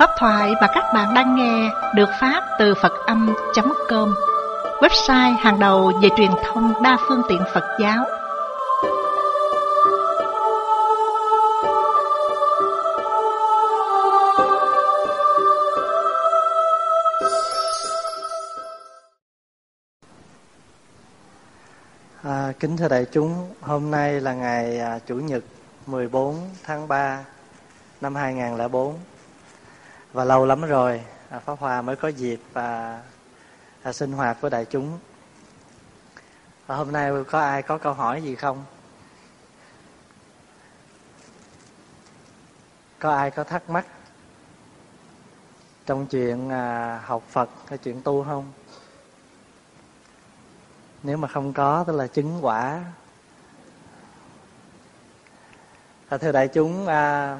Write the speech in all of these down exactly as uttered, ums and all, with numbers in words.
Pháp thoại mà các bạn đang nghe được phát từ Phật Âm chấm com, website hàng đầu về truyền thông đa phương tiện Phật giáo. À, kính thưa đại chúng, hôm nay là ngày à, Chủ nhật mười bốn tháng ba năm hai nghìn không trăm lẻ bốn. Và lâu lắm rồi à, Pháp Hòa mới có dịp à, à, sinh hoạt với đại chúng. Và hôm nay có ai có câu hỏi gì không? Có ai có thắc mắc trong chuyện à, học Phật hay chuyện tu không? Nếu mà không có tức là chứng quả. À, thưa đại chúng, à,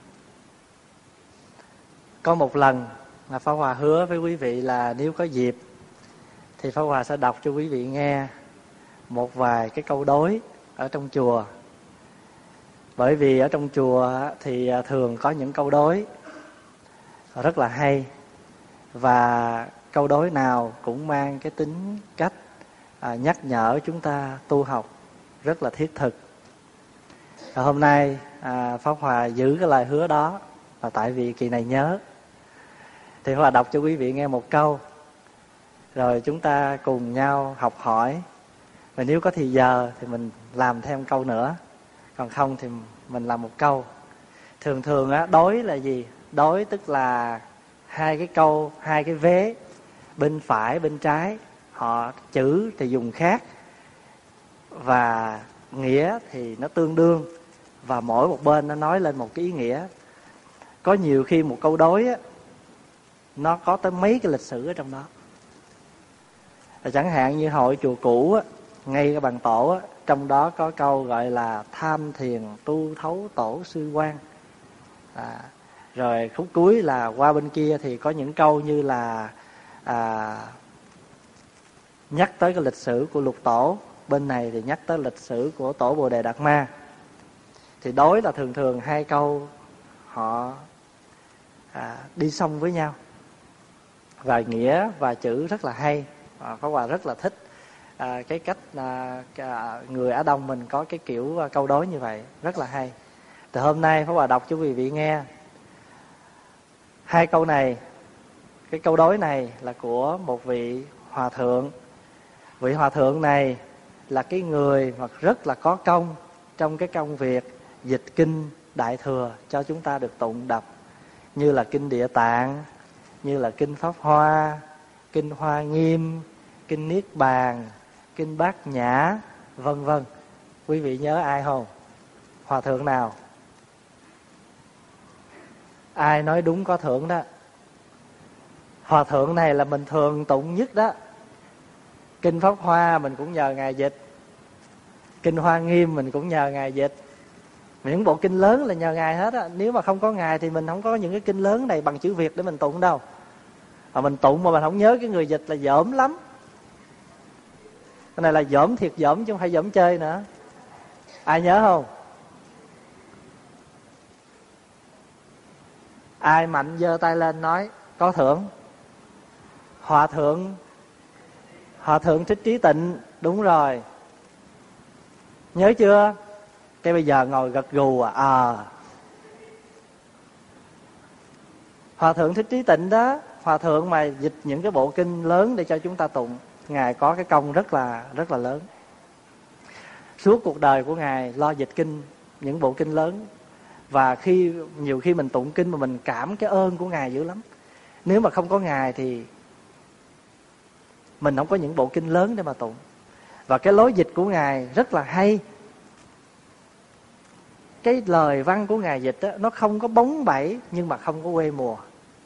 có một lần là Pháp Hòa hứa với quý vị là nếu có dịp thì Pháp Hòa sẽ đọc cho quý vị nghe một vài cái câu đối ở trong chùa. Bởi vì ở trong chùa thì thường có những câu đối rất là hay, và câu đối nào cũng mang cái tính cách à, nhắc nhở chúng ta tu học rất là thiết thực. Và hôm nay à, Pháp Hòa giữ cái lời hứa đó là tại vì kỳ này nhớ, thì Pháp Hòa đọc cho quý vị nghe một câu, rồi chúng ta cùng nhau học hỏi. Và nếu có thì giờ thì mình làm thêm câu nữa, còn không thì mình làm một câu. Thường thường á, đối là gì? Đối tức là hai cái câu, hai cái vế, bên phải bên trái, họ chữ thì dùng khác và nghĩa thì nó tương đương, và mỗi một bên nó nói lên một cái ý nghĩa. Có nhiều khi một câu đối á, nó có tới mấy cái lịch sử ở trong đó. Chẳng hạn như hội chùa cũ á, ngay cái bàn tổ á, trong đó có câu gọi là tham thiền tu thấu tổ sư quan. À, rồi khúc cuối là qua bên kia thì có những câu như là à, nhắc tới cái lịch sử của lục tổ, bên này thì nhắc tới lịch sử của tổ Bồ Đề Đạt Ma. Thì đối là thường thường hai câu họ à, đi song với nhau, và nghĩa và chữ rất là hay. à, Pháp Hòa rất là thích à, cái cách à, người Á Đông mình có cái kiểu à, câu đối như vậy, rất là hay. Từ hôm nay Pháp Hòa đọc cho quý vị nghe hai câu này. Cái câu đối này là của một vị hòa thượng. Vị hòa thượng này là cái người mà rất là có công trong cái công việc dịch kinh Đại Thừa cho chúng ta được tụng đọc, như là kinh Địa Tạng, như là kinh Pháp Hoa, kinh Hoa Nghiêm, kinh Niết Bàn, kinh Bát Nhã, vân vân. Quý vị nhớ ai không? Hòa thượng nào? Ai nói đúng có thưởng đó. Hòa thượng này là mình thường tụng nhất đó. Kinh Pháp Hoa mình cũng nhờ Ngài dịch, kinh Hoa Nghiêm mình cũng nhờ Ngài dịch. Những bộ kinh lớn là nhờ Ngài hết á. Nếu mà không có Ngài thì mình không có những cái kinh lớn này bằng chữ Việt để mình tụng đâu. Mà mình tụng mà mình không nhớ cái người dịch là dởm lắm. Cái này là dởm thiệt dởm chứ không phải dởm chơi nữa. Ai nhớ không? Ai mạnh giơ tay lên nói có thưởng. Hòa thượng Hòa thượng Thích Trí Tịnh. Đúng rồi. Nhớ chưa? Cái bây giờ ngồi gật gù à, à. Hòa thượng Thích Trí Tịnh đó, hòa thượng mà dịch những cái bộ kinh lớn để cho chúng ta tụng. Ngài có cái công rất là rất là lớn. Suốt cuộc đời của Ngài lo dịch kinh, những bộ kinh lớn. Và khi nhiều khi mình tụng kinh mà mình cảm cái ơn của Ngài dữ lắm. Nếu mà không có Ngài thì mình không có những bộ kinh lớn để mà tụng. Và cái lối dịch của Ngài rất là hay. Cái lời văn của Ngài dịch đó, nó không có bóng bẩy nhưng mà không có quê mùa.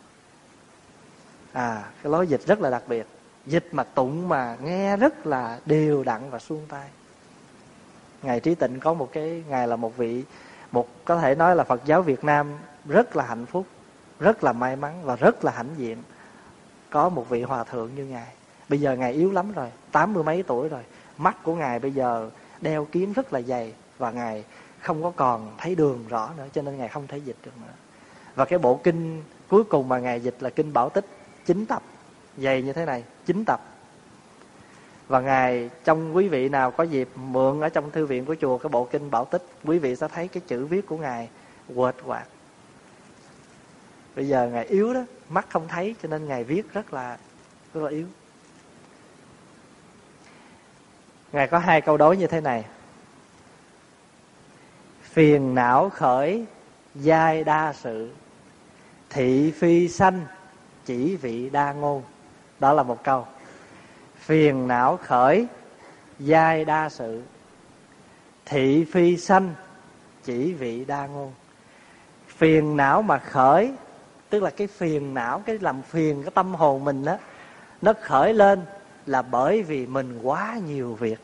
À, cái lối dịch rất là đặc biệt. Dịch mà tụng mà nghe rất là đều đặn và suông tai. Ngài Trí Tịnh có một cái, Ngài là một vị, một có thể nói là Phật giáo Việt Nam rất là hạnh phúc, rất là may mắn và rất là hãnh diện có một vị hòa thượng như Ngài. Bây giờ Ngài yếu lắm rồi, tám mươi mấy tuổi rồi. Mắt của Ngài bây giờ đeo kiếng rất là dày, và Ngài không có còn thấy đường rõ nữa, cho nên Ngài không thể dịch được nữa. Và cái bộ kinh cuối cùng mà Ngài dịch là Kinh Bảo Tích, chín tập, dày như thế này, chín tập. Và Ngài, trong quý vị nào có dịp mượn ở trong thư viện của chùa cái bộ Kinh Bảo Tích, quý vị sẽ thấy cái chữ viết của Ngài quệt quạt. Bây giờ Ngài yếu đó, mắt không thấy, cho nên Ngài viết rất là rất là yếu. Ngài có hai câu đối như thế này: phiền não khởi giai đa sự, thị phi sanh chỉ vị đa ngôn. Đó là một câu. Phiền não khởi giai đa sự, thị phi sanh chỉ vị đa ngôn. Phiền não mà khởi, tức là cái phiền não, cái làm phiền cái tâm hồn mình đó, nó khởi lên là bởi vì mình quá nhiều việc.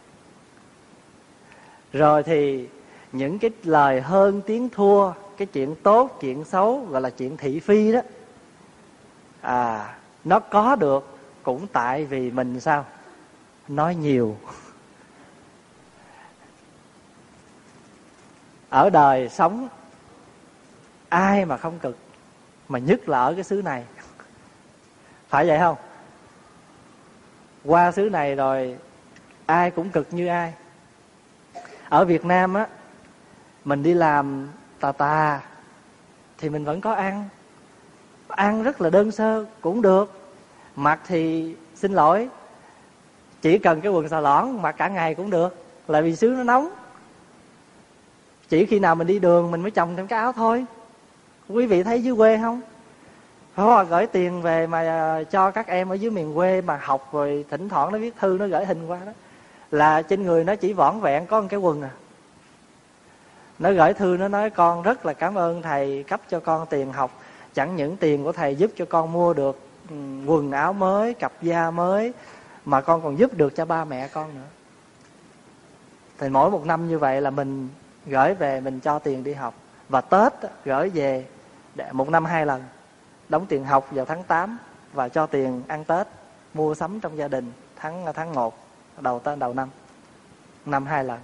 Rồi thì những cái lời hơn tiếng thua, cái chuyện tốt, chuyện xấu, gọi là chuyện thị phi đó, à, nó có được cũng tại vì mình sao? Nói nhiều. Ở đời sống ai mà không cực, mà nhất là ở cái xứ này. Phải vậy không? Qua xứ này rồi ai cũng cực như ai. Ở Việt Nam á, mình đi làm tà tà thì mình vẫn có ăn. Ăn rất là đơn sơ cũng được. Mặc thì xin lỗi, chỉ cần cái quần xà lõn mặc cả ngày cũng được, là vì xứ nó nóng. Chỉ khi nào mình đi đường mình mới chồng thêm cái áo thôi. Quý vị thấy dưới quê không? Hoặc gửi tiền về mà cho các em ở dưới miền quê mà học, rồi thỉnh thoảng nó viết thư, nó gửi hình qua đó, là trên người nó chỉ vỏn vẹn có một cái quần à. Nó gửi thư, nó nói con rất là cảm ơn thầy cấp cho con tiền học. Chẳng những tiền của thầy giúp cho con mua được quần áo mới, cặp da mới, mà con còn giúp được cho ba mẹ con nữa. Thì mỗi một năm như vậy là mình gửi về, mình cho tiền đi học. Và Tết gửi về một năm hai lần, đóng tiền học vào tháng tám và cho tiền ăn Tết, mua sắm trong gia đình tháng tháng một, đầu tên đầu năm, năm hai lần.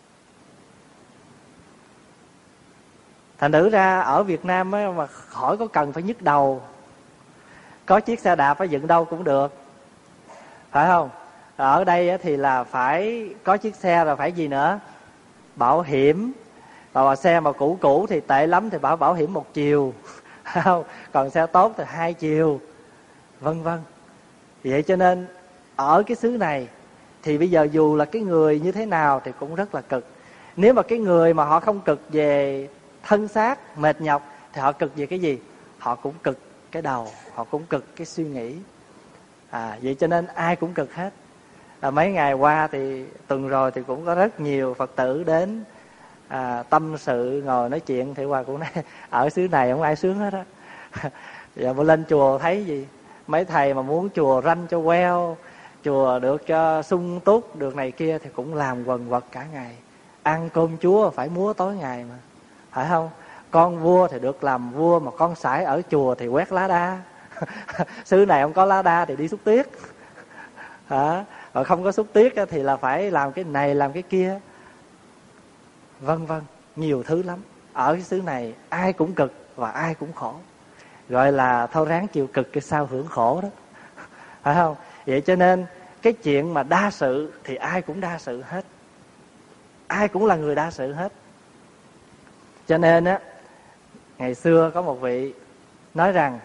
Thành thử ra ở Việt Nam ấy, mà khỏi có cần phải nhức đầu, có chiếc xe đạp phải dựng đâu cũng được, phải không? Ở đây thì là phải có chiếc xe, rồi phải gì nữa? Bảo hiểm. Và xe mà cũ cũ thì tệ lắm thì bảo bảo hiểm một chiều, không? Còn xe tốt thì hai chiều, vân vân. Vậy cho nên ở cái xứ này thì bây giờ dù là cái người như thế nào thì cũng rất là cực. Nếu mà cái người mà họ không cực về thân xác, mệt nhọc, thì họ cực về cái gì? Họ cũng cực cái đầu, họ cũng cực cái suy nghĩ. À, vậy cho nên ai cũng cực hết. À, mấy ngày qua thì tuần rồi thì cũng có rất nhiều Phật tử đến à, tâm sự, ngồi nói chuyện. Thì Hòa cũng nói ở xứ này không ai sướng hết á. Giờ mà lên chùa thấy gì? Mấy thầy mà muốn chùa ranh cho queo, chùa được cho sung túc, được này kia thì cũng làm quần quật cả ngày. Ăn cơm chúa phải múa tối ngày mà, phải không? Con vua thì được làm vua, mà con sải ở chùa thì quét lá đa. Xứ này không có lá đa thì đi xúc tiết. Hả? Rồi không có xúc tiết thì là phải làm cái này làm cái kia, vân vân, nhiều thứ lắm. Ở cái xứ này ai cũng cực và ai cũng khổ, gọi là thôi ráng chịu cực cái sao hưởng khổ đó, phải không? Vậy cho nên cái chuyện mà đa sự thì ai cũng đa sự hết, ai cũng là người đa sự hết. Cho nên á, ngày xưa có một vị nói rằng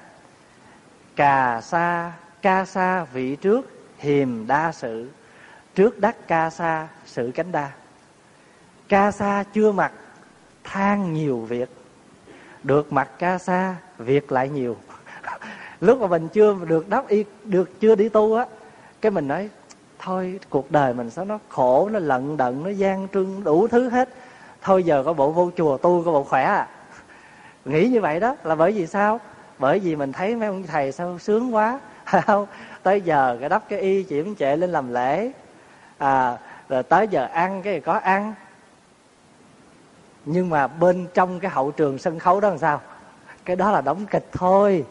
cà sa ca sa vị trước hiềm đa sự, trước đắc ca sa sự cánh đa. Ca sa chưa mặc than nhiều việc, được mặc ca sa việc lại nhiều. Lúc mà mình chưa được đắp y, được chưa đi tu á, cái mình nói thôi cuộc đời mình sao nó khổ, nó lận đận, nó gian trưng đủ thứ hết, thôi giờ có bộ vô chùa tu có bộ khỏe à. Nghĩ như vậy đó là bởi vì sao? Bởi vì mình thấy mấy ông thầy sao sướng quá, không? Tới giờ cái đắp cái y chiểm trệ lên làm lễ, à, rồi tới giờ ăn cái gì có ăn. Nhưng mà bên trong cái hậu trường sân khấu đó làm sao? Cái đó là đóng kịch thôi.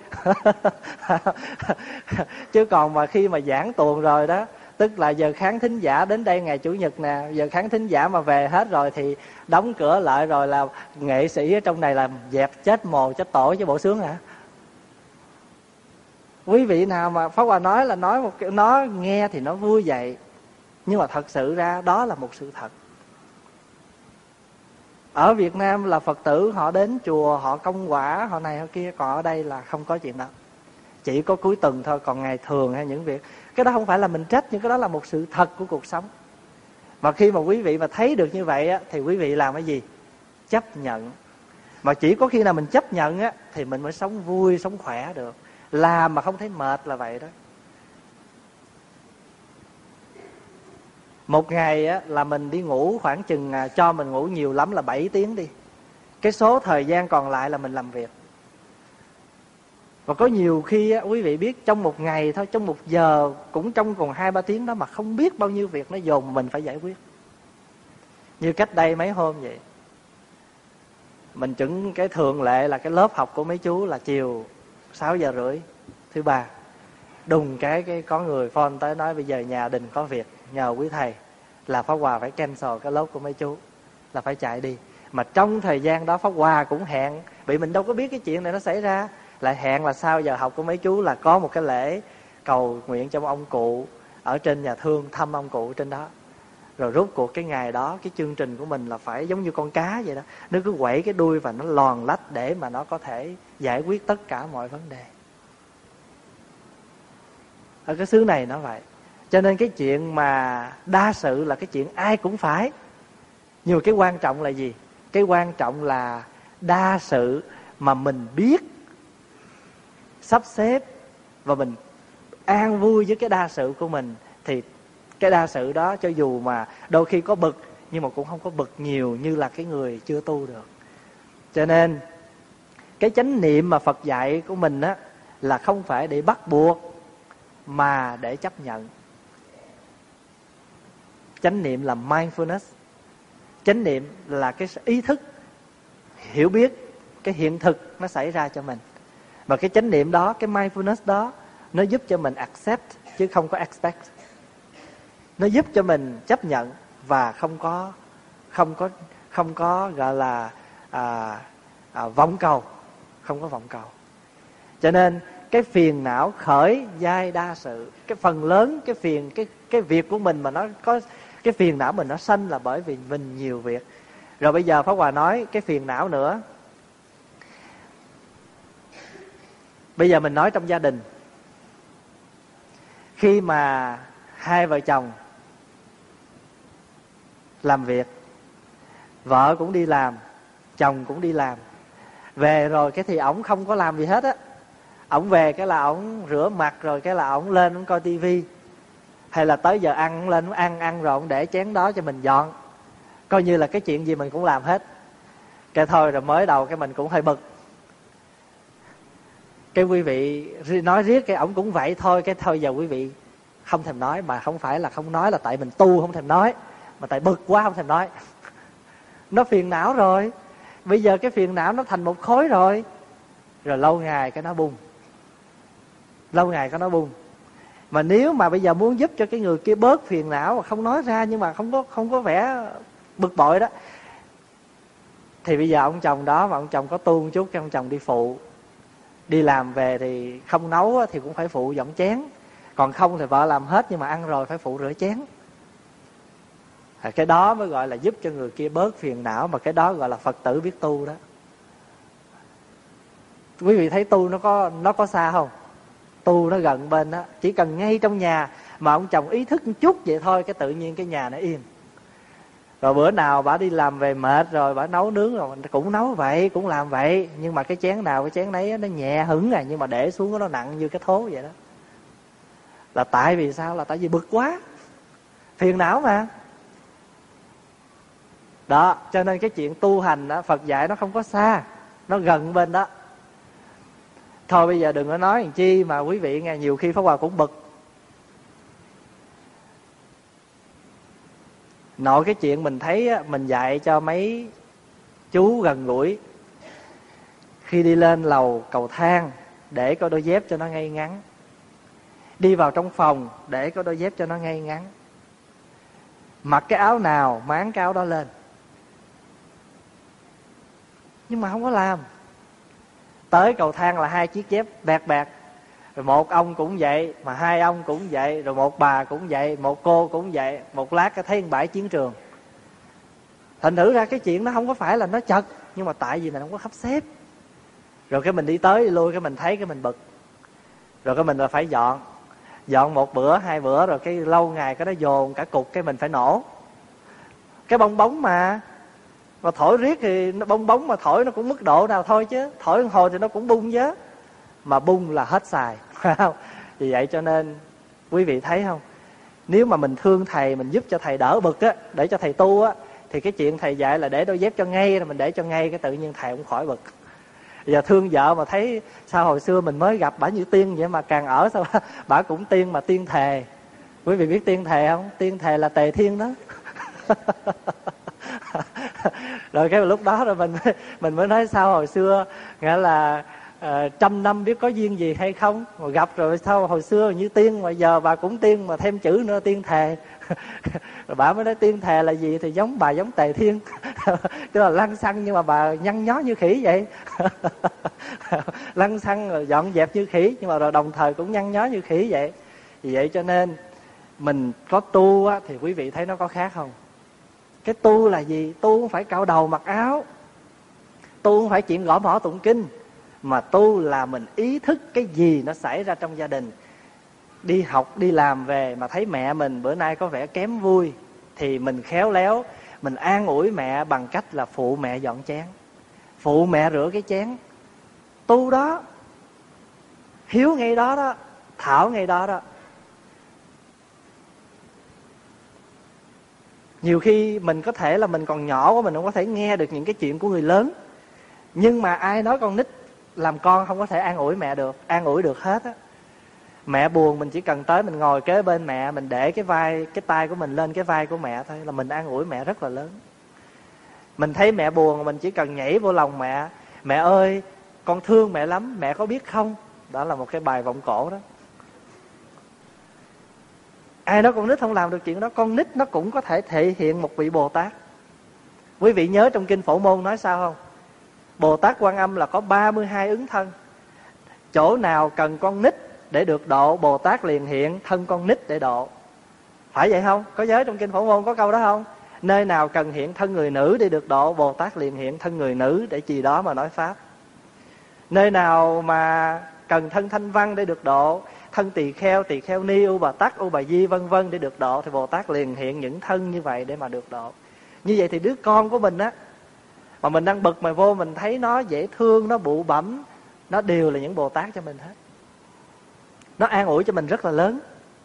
Chứ còn mà khi mà giảng tuồng rồi đó, tức là giờ khán thính giả đến đây ngày Chủ nhật nè, giờ khán thính giả mà về hết rồi thì đóng cửa lại rồi là nghệ sĩ ở trong này là dẹp chết mồ chết tổ chứ bộ sướng hả? Quý vị nào mà Pháp Hòa nói là nói một cái, nó nghe thì nó vui vậy, nhưng mà thật sự ra đó là một sự thật. Ở Việt Nam là Phật tử họ đến chùa, họ công quả, họ này họ kia, còn ở đây là không có chuyện đó. Chỉ có cuối tuần thôi, còn ngày thường hay những việc, cái đó không phải là mình trách, nhưng cái đó là một sự thật của cuộc sống. Mà khi mà quý vị mà thấy được như vậy á, thì quý vị làm cái gì? Chấp nhận. Mà chỉ có khi nào mình chấp nhận á, thì mình mới sống vui, sống khỏe được. Làm mà không thấy mệt là vậy đó. Một ngày á, là mình đi ngủ khoảng chừng, cho mình ngủ nhiều lắm là bảy tiếng đi. Cái số thời gian còn lại là mình làm việc. Và có nhiều khi á, quý vị biết trong một ngày thôi, trong một giờ, cũng trong còn hai ba tiếng đó mà không biết bao nhiêu việc nó dồn mình phải giải quyết. Như cách đây mấy hôm vậy, mình chuẩn cái thường lệ là cái lớp học của mấy chú là chiều sáu giờ rưỡi thứ ba. Đùng cái, cái có người phone tới nói bây giờ nhà đình có việc, nhờ quý thầy là Pháp Hòa phải cancel cái lớp của mấy chú, là phải chạy đi. Mà trong thời gian đó Pháp Hòa cũng hẹn, vì mình đâu có biết cái chuyện này nó xảy ra, lại hẹn là sau giờ học của mấy chú là có một cái lễ cầu nguyện cho ông cụ ở trên nhà thương, thăm ông cụ trên đó. Rồi rốt cuộc cái ngày đó, cái chương trình của mình là phải giống như con cá vậy đó, nó cứ quẩy cái đuôi và nó lòn lách để mà nó có thể giải quyết tất cả mọi vấn đề. Ở cái xứ này nó vậy. Cho nên cái chuyện mà đa sự là cái chuyện ai cũng phải. Nhưng mà cái quan trọng là gì? Cái quan trọng là đa sự mà mình biết sắp xếp và mình an vui với cái đa sự của mình, thì cái đa sự đó cho dù mà đôi khi có bực, nhưng mà cũng không có bực nhiều như là cái người chưa tu được. Cho nên cái chánh niệm mà Phật dạy của mình á, là không phải để bắt buộc mà để chấp nhận. Chánh niệm là mindfulness. Chánh niệm là cái ý thức hiểu biết cái hiện thực nó xảy ra cho mình. Và cái chánh niệm đó, cái mindfulness đó, nó giúp cho mình accept chứ không có expect. Nó giúp cho mình chấp nhận và không có không có không có gọi là à, à, vọng cầu, không có vọng cầu. Cho nên cái phiền não khởi giai đa sự, cái phần lớn cái phiền cái cái việc của mình mà nó có cái phiền não mình nó sanh là bởi vì mình nhiều việc. Rồi bây giờ Pháp Hòa nói cái phiền não nữa. Bây giờ mình nói trong gia đình, khi mà hai vợ chồng làm việc, vợ cũng đi làm, chồng cũng đi làm, về rồi cái thì ổng không có làm gì hết á. Ổng về cái là ổng rửa mặt, rồi cái là ổng lên ổng coi tivi, hay là tới giờ ăn lên ổng ăn ăn rồi ổng để chén đó cho mình dọn, coi như là cái chuyện gì mình cũng làm hết. Cái thôi rồi mới đầu cái mình cũng hơi bực. Cái quý vị nói riết cái ổng cũng vậy thôi, cái thôi giờ quý vị không thèm nói. Mà không phải là không nói là tại mình tu không thèm nói, mà tại bực quá không thèm nói. Nó phiền não rồi. Bây giờ cái phiền não nó thành một khối rồi. Rồi lâu ngày cái nó bung. Lâu ngày cái nó bung. Mà nếu mà bây giờ muốn giúp cho cái người kia bớt phiền não mà không nói ra, nhưng mà không có không có vẻ bực bội đó, thì bây giờ ông chồng đó mà ông chồng có tu một chút, cái ông chồng đi phụ. Đi làm về thì không nấu thì cũng phải phụ dọn chén. Còn không thì vợ làm hết, nhưng mà ăn rồi phải phụ rửa chén. Cái đó mới gọi là giúp cho người kia bớt phiền não. Mà cái đó gọi là Phật tử biết tu đó. Quý vị thấy tu nó có nó có xa không? Tu nó gần bên đó. Chỉ cần ngay trong nhà mà ông chồng ý thức một chút vậy thôi, cái tự nhiên cái nhà nó yên. Rồi bữa nào bà đi làm về mệt rồi, bà nấu nướng rồi cũng nấu vậy, cũng làm vậy. Nhưng mà cái chén nào cái chén nấy nó nhẹ hứng à, nhưng mà để xuống nó nặng như cái thố vậy đó. Là tại vì sao? Là tại vì bực quá, phiền não mà. Đó, cho nên cái chuyện tu hành đó, Phật dạy nó không có xa, nó gần bên đó. Thôi bây giờ đừng có nói làm chi mà quý vị nghe, nhiều khi Pháp Hòa cũng bực. Nội cái chuyện mình thấy á, mình dạy cho mấy chú gần gũi, khi đi lên lầu cầu thang để có đôi dép cho nó ngay ngắn, đi vào trong phòng để có đôi dép cho nó ngay ngắn, mặc cái áo nào máng cái áo đó lên. Nhưng mà không có làm. Tới cầu thang là hai chiếc dép bẹt bẹt, Rồi một ông cũng vậy, mà hai ông cũng vậy, rồi một bà cũng vậy, một cô cũng vậy. Một lát cái thấy bãi chiến trường. Thành thử ra cái chuyện nó không có phải là nó chật, nhưng mà tại vì mình không có sắp xếp. Rồi cái mình đi tới đi lui, cái mình thấy cái mình bực. Rồi cái mình là phải dọn. Dọn một bữa, hai bữa, rồi cái lâu ngày cái nó dồn cả cục, cái mình phải nổ. Cái bong bóng mà Mà thổi riết thì nó bong bóng mà thổi nó cũng mức độ nào thôi chứ. Thổi một hồi thì nó cũng bung chứ. Mà bung là hết xài. Vì vậy cho nên quý vị thấy không, nếu mà mình thương thầy, mình giúp cho thầy đỡ bực á, để cho thầy tu á, thì cái chuyện thầy dạy là để đôi dép cho ngay, rồi mình để cho ngay, cái tự nhiên thầy cũng khỏi bực. Giờ thương vợ mà thấy sao hồi xưa mình mới gặp bả như tiên vậy, mà càng ở sao bả cũng tiên, mà tiên thề. Quý vị biết tiên thề không? Tiên thề là Tề Thiên đó. Rồi cái lúc đó rồi mình mình mới nói sao hồi xưa nghĩa là uh, trăm năm biết có duyên gì hay không, mà gặp rồi sao hồi xưa như tiên, mà giờ bà cũng tiên, mà thêm chữ nữa tiên thề. Rồi bà mới nói tiên thề là gì, thì giống bà giống Tề Thiên. Tức là lăng xăng nhưng mà bà nhăn nhó như khỉ vậy. Lăng xăng rồi dọn dẹp như khỉ, nhưng mà rồi đồng thời cũng nhăn nhó như khỉ vậy. Vì vậy cho nên mình có tu á, thì quý vị thấy nó có khác không? Cái tu là gì? Tu không phải cạo đầu mặc áo, tu không phải chuyện gõ mõ tụng kinh, mà tu là mình ý thức cái gì nó xảy ra trong gia đình. Đi học đi làm về mà thấy mẹ mình bữa nay có vẻ kém vui, thì mình khéo léo mình an ủi mẹ bằng cách là phụ mẹ dọn chén, phụ mẹ rửa cái chén. Tu đó, hiếu ngay đó đó, thảo ngay đó đó. Nhiều khi mình có thể là mình còn nhỏ quá, mình không có thể nghe được những cái chuyện của người lớn. Nhưng mà ai nói con nít làm con không có thể an ủi mẹ được, an ủi được hết á. Mẹ buồn mình chỉ cần tới mình ngồi kế bên mẹ, mình để cái vai, cái tay của mình lên cái vai của mẹ thôi là mình an ủi mẹ rất là lớn. Mình thấy mẹ buồn mình chỉ cần nhảy vô lòng mẹ, mẹ ơi con thương mẹ lắm, mẹ có biết không? Đó là một cái bài vọng cổ đó. Ai nói con nít không làm được chuyện đó? Con nít nó cũng có thể thể hiện một vị Bồ Tát. Quý vị nhớ trong kinh Phổ Môn nói sao không? Bồ Tát Quan Âm là có ba mươi hai ứng thân. Chỗ nào cần con nít để được độ, Bồ Tát liền hiện thân con nít để độ. Phải vậy không? Có nhớ trong kinh Phổ Môn có câu đó không? Nơi nào cần hiện thân người nữ để được độ, Bồ Tát liền hiện thân người nữ để chì đó mà nói pháp. Nơi nào mà cần thân Thanh Văn để được độ, thân tỳ kheo, tỳ kheo ni, u bà tắc, u bà di vân vân để được độ, thì Bồ Tát liền hiện những thân như vậy để mà được độ. Như vậy thì đứa con của mình á, mà mình đang bực mà vô mình thấy nó dễ thương, nó bụ bẫm, nó đều là những Bồ Tát cho mình hết. Nó an ủi cho mình rất là lớn.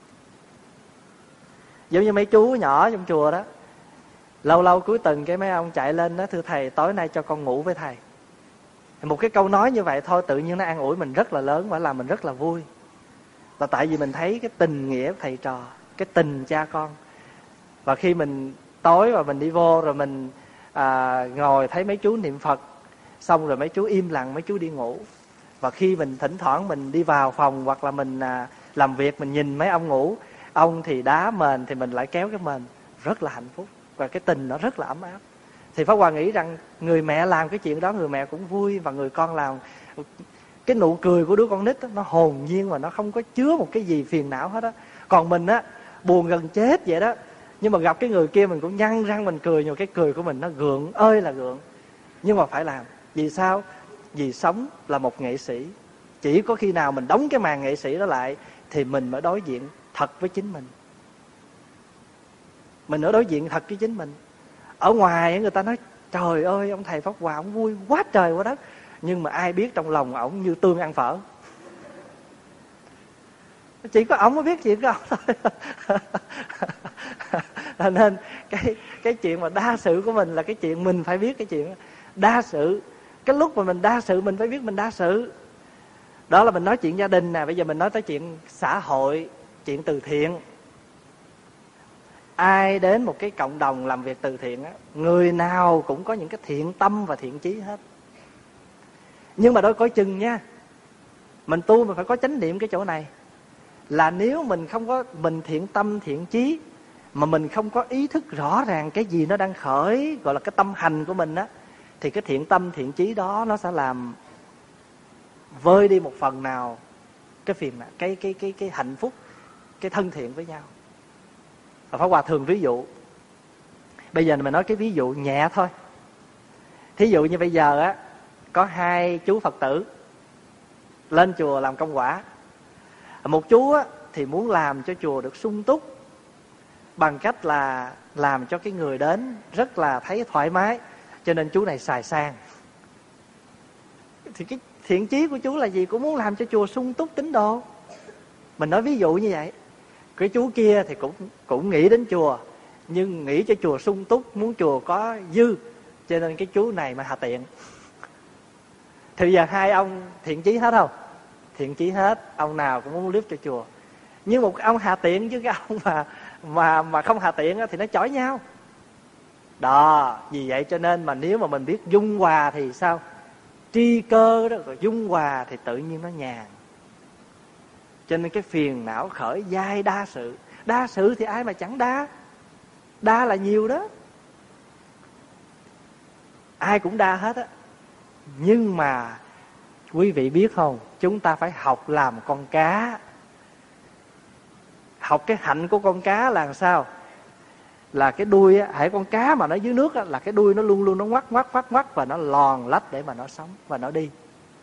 Giống như mấy chú nhỏ trong chùa đó, lâu lâu cuối tuần cái mấy ông chạy lên đó: thưa thầy, tối nay cho con ngủ với thầy. Một cái câu nói như vậy thôi tự nhiên nó an ủi mình rất là lớn và làm mình rất là vui. Và tại vì mình thấy cái tình nghĩa thầy trò, cái tình cha con. Và khi mình tối và mình đi vô rồi mình à, ngồi thấy mấy chú niệm Phật, xong rồi mấy chú im lặng, mấy chú đi ngủ. Và khi mình thỉnh thoảng mình đi vào phòng hoặc là mình à, làm việc, mình nhìn mấy ông ngủ, ông thì đá mền thì mình lại kéo cái mền, rất là hạnh phúc. Và cái tình nó rất là ấm áp. Thì Pháp Hòa nghĩ rằng người mẹ làm cái chuyện đó, người mẹ cũng vui. Và người con làm, cái nụ cười của đứa con nít đó, nó hồn nhiên và nó không có chứa một cái gì phiền não hết á. Còn mình á, buồn gần chết vậy đó, nhưng mà gặp cái người kia mình cũng nhăn răng mình cười, nhưng mà cái cười của mình nó gượng ơi là gượng. Nhưng mà phải làm. Vì sao? Vì sống là một nghệ sĩ. Chỉ có khi nào mình đóng cái màn nghệ sĩ đó lại thì mình mới đối diện thật với chính mình. Mình ở đối diện thật với chính mình. Ở ngoài người ta nói trời ơi ông thầy Pháp Hòa ông vui quá trời quá đất, nhưng mà ai biết trong lòng ổng như tương ăn phở. Chỉ có ổng mới biết chuyện của ổng thôi. Nên cái, cái chuyện mà đa sự của mình là cái chuyện mình phải biết cái chuyện đa sự. Cái lúc mà mình đa sự mình phải biết mình đa sự. Đó là mình nói chuyện gia đình nè. Bây giờ mình nói tới chuyện xã hội, chuyện từ thiện. Ai đến một cái cộng đồng làm việc từ thiện á, người nào cũng có những cái thiện tâm và thiện chí hết. Nhưng mà đôi coi chừng nha, mình tu mình phải có chánh niệm cái chỗ này. Là nếu mình không có, mình thiện tâm thiện chí mà mình không có ý thức rõ ràng cái gì nó đang khởi, gọi là cái tâm hành của mình á, thì cái thiện tâm thiện chí đó nó sẽ làm vơi đi một phần nào cái phiền não, cái cái cái cái hạnh phúc, cái thân thiện với nhau. Và Pháp Hòa thường ví dụ, bây giờ mình nói cái ví dụ nhẹ thôi. Thí dụ như bây giờ á, có hai chú Phật tử lên chùa làm công quả. Một chú á, thì muốn làm cho chùa được sung túc bằng cách là làm cho cái người đến rất là thấy thoải mái, cho nên chú này xài sang. Thì cái thiện chí của chú là gì? Cũng muốn làm cho chùa sung túc tín đồ. Mình nói ví dụ như vậy. Cái chú kia thì cũng cũng nghĩ đến chùa, nhưng nghĩ cho chùa sung túc, muốn chùa có dư, cho nên cái chú này mà hà tiện. Thì giờ hai ông thiện chí hết không? Thiện chí hết, ông nào cũng muốn liếp cho chùa. Nhưng một ông hà tiện với cái ông mà mà mà không hà tiện thì nó chỏi nhau. Đó, vì vậy cho nên mà nếu mà mình biết dung hòa thì sao? Tri cơ đó, rồi dung hòa thì tự nhiên nó nhàn. Cho nên cái phiền não khởi giai đa sự. Đa sự thì ai mà chẳng đa? Đa là nhiều đó. Ai cũng đa hết á. Nhưng mà quý vị biết không, chúng ta phải học làm con cá. Học cái hạnh của con cá là làm sao? Là cái đuôi á, hễ con cá mà nó dưới nước á, là cái đuôi nó luôn luôn nó ngoắt ngoắt ngoắt ngoắt và nó lòn lách để mà nó sống và nó đi.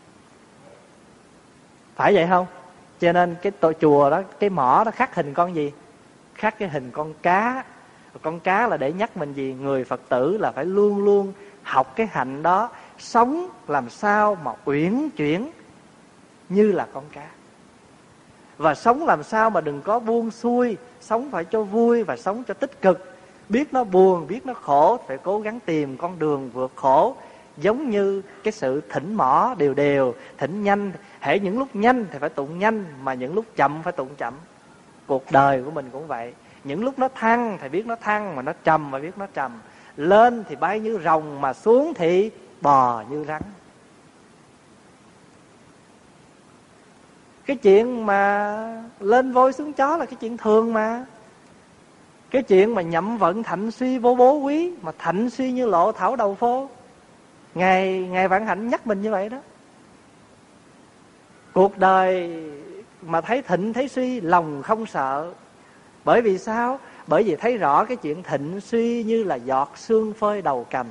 Phải vậy không? Cho nên cái tổ chùa đó, cái mỏ nó khắc hình con gì? Khắc cái hình con cá. Con cá là để nhắc mình gì? Người Phật tử là phải luôn luôn học cái hạnh đó, sống làm sao mà uyển chuyển như là con cá. Và sống làm sao mà đừng có buông xuôi, sống phải cho vui và sống cho tích cực. Biết nó buồn, biết nó khổ, phải cố gắng tìm con đường vượt khổ. Giống như cái sự thỉnh mỏ đều đều, thỉnh nhanh, hễ những lúc nhanh thì phải tụng nhanh, mà những lúc chậm phải tụng chậm. Cuộc đời của mình cũng vậy. Những lúc nó thăng thì biết nó thăng, mà nó trầm mà biết nó trầm. Lên thì bay như rồng, mà xuống thì bò như rắn. Cái chuyện mà lên voi xuống chó là cái chuyện thường mà. Cái chuyện mà nhậm vận thạnh suy vô bố quý, mà thạnh suy như lộ thảo đầu phô. Ngài, Ngài Vạn Hạnh nhắc mình như vậy đó. Cuộc đời mà thấy thịnh thấy suy, lòng không sợ. Bởi vì sao? Bởi vì thấy rõ cái chuyện thịnh suy như là giọt sương phơi đầu cành.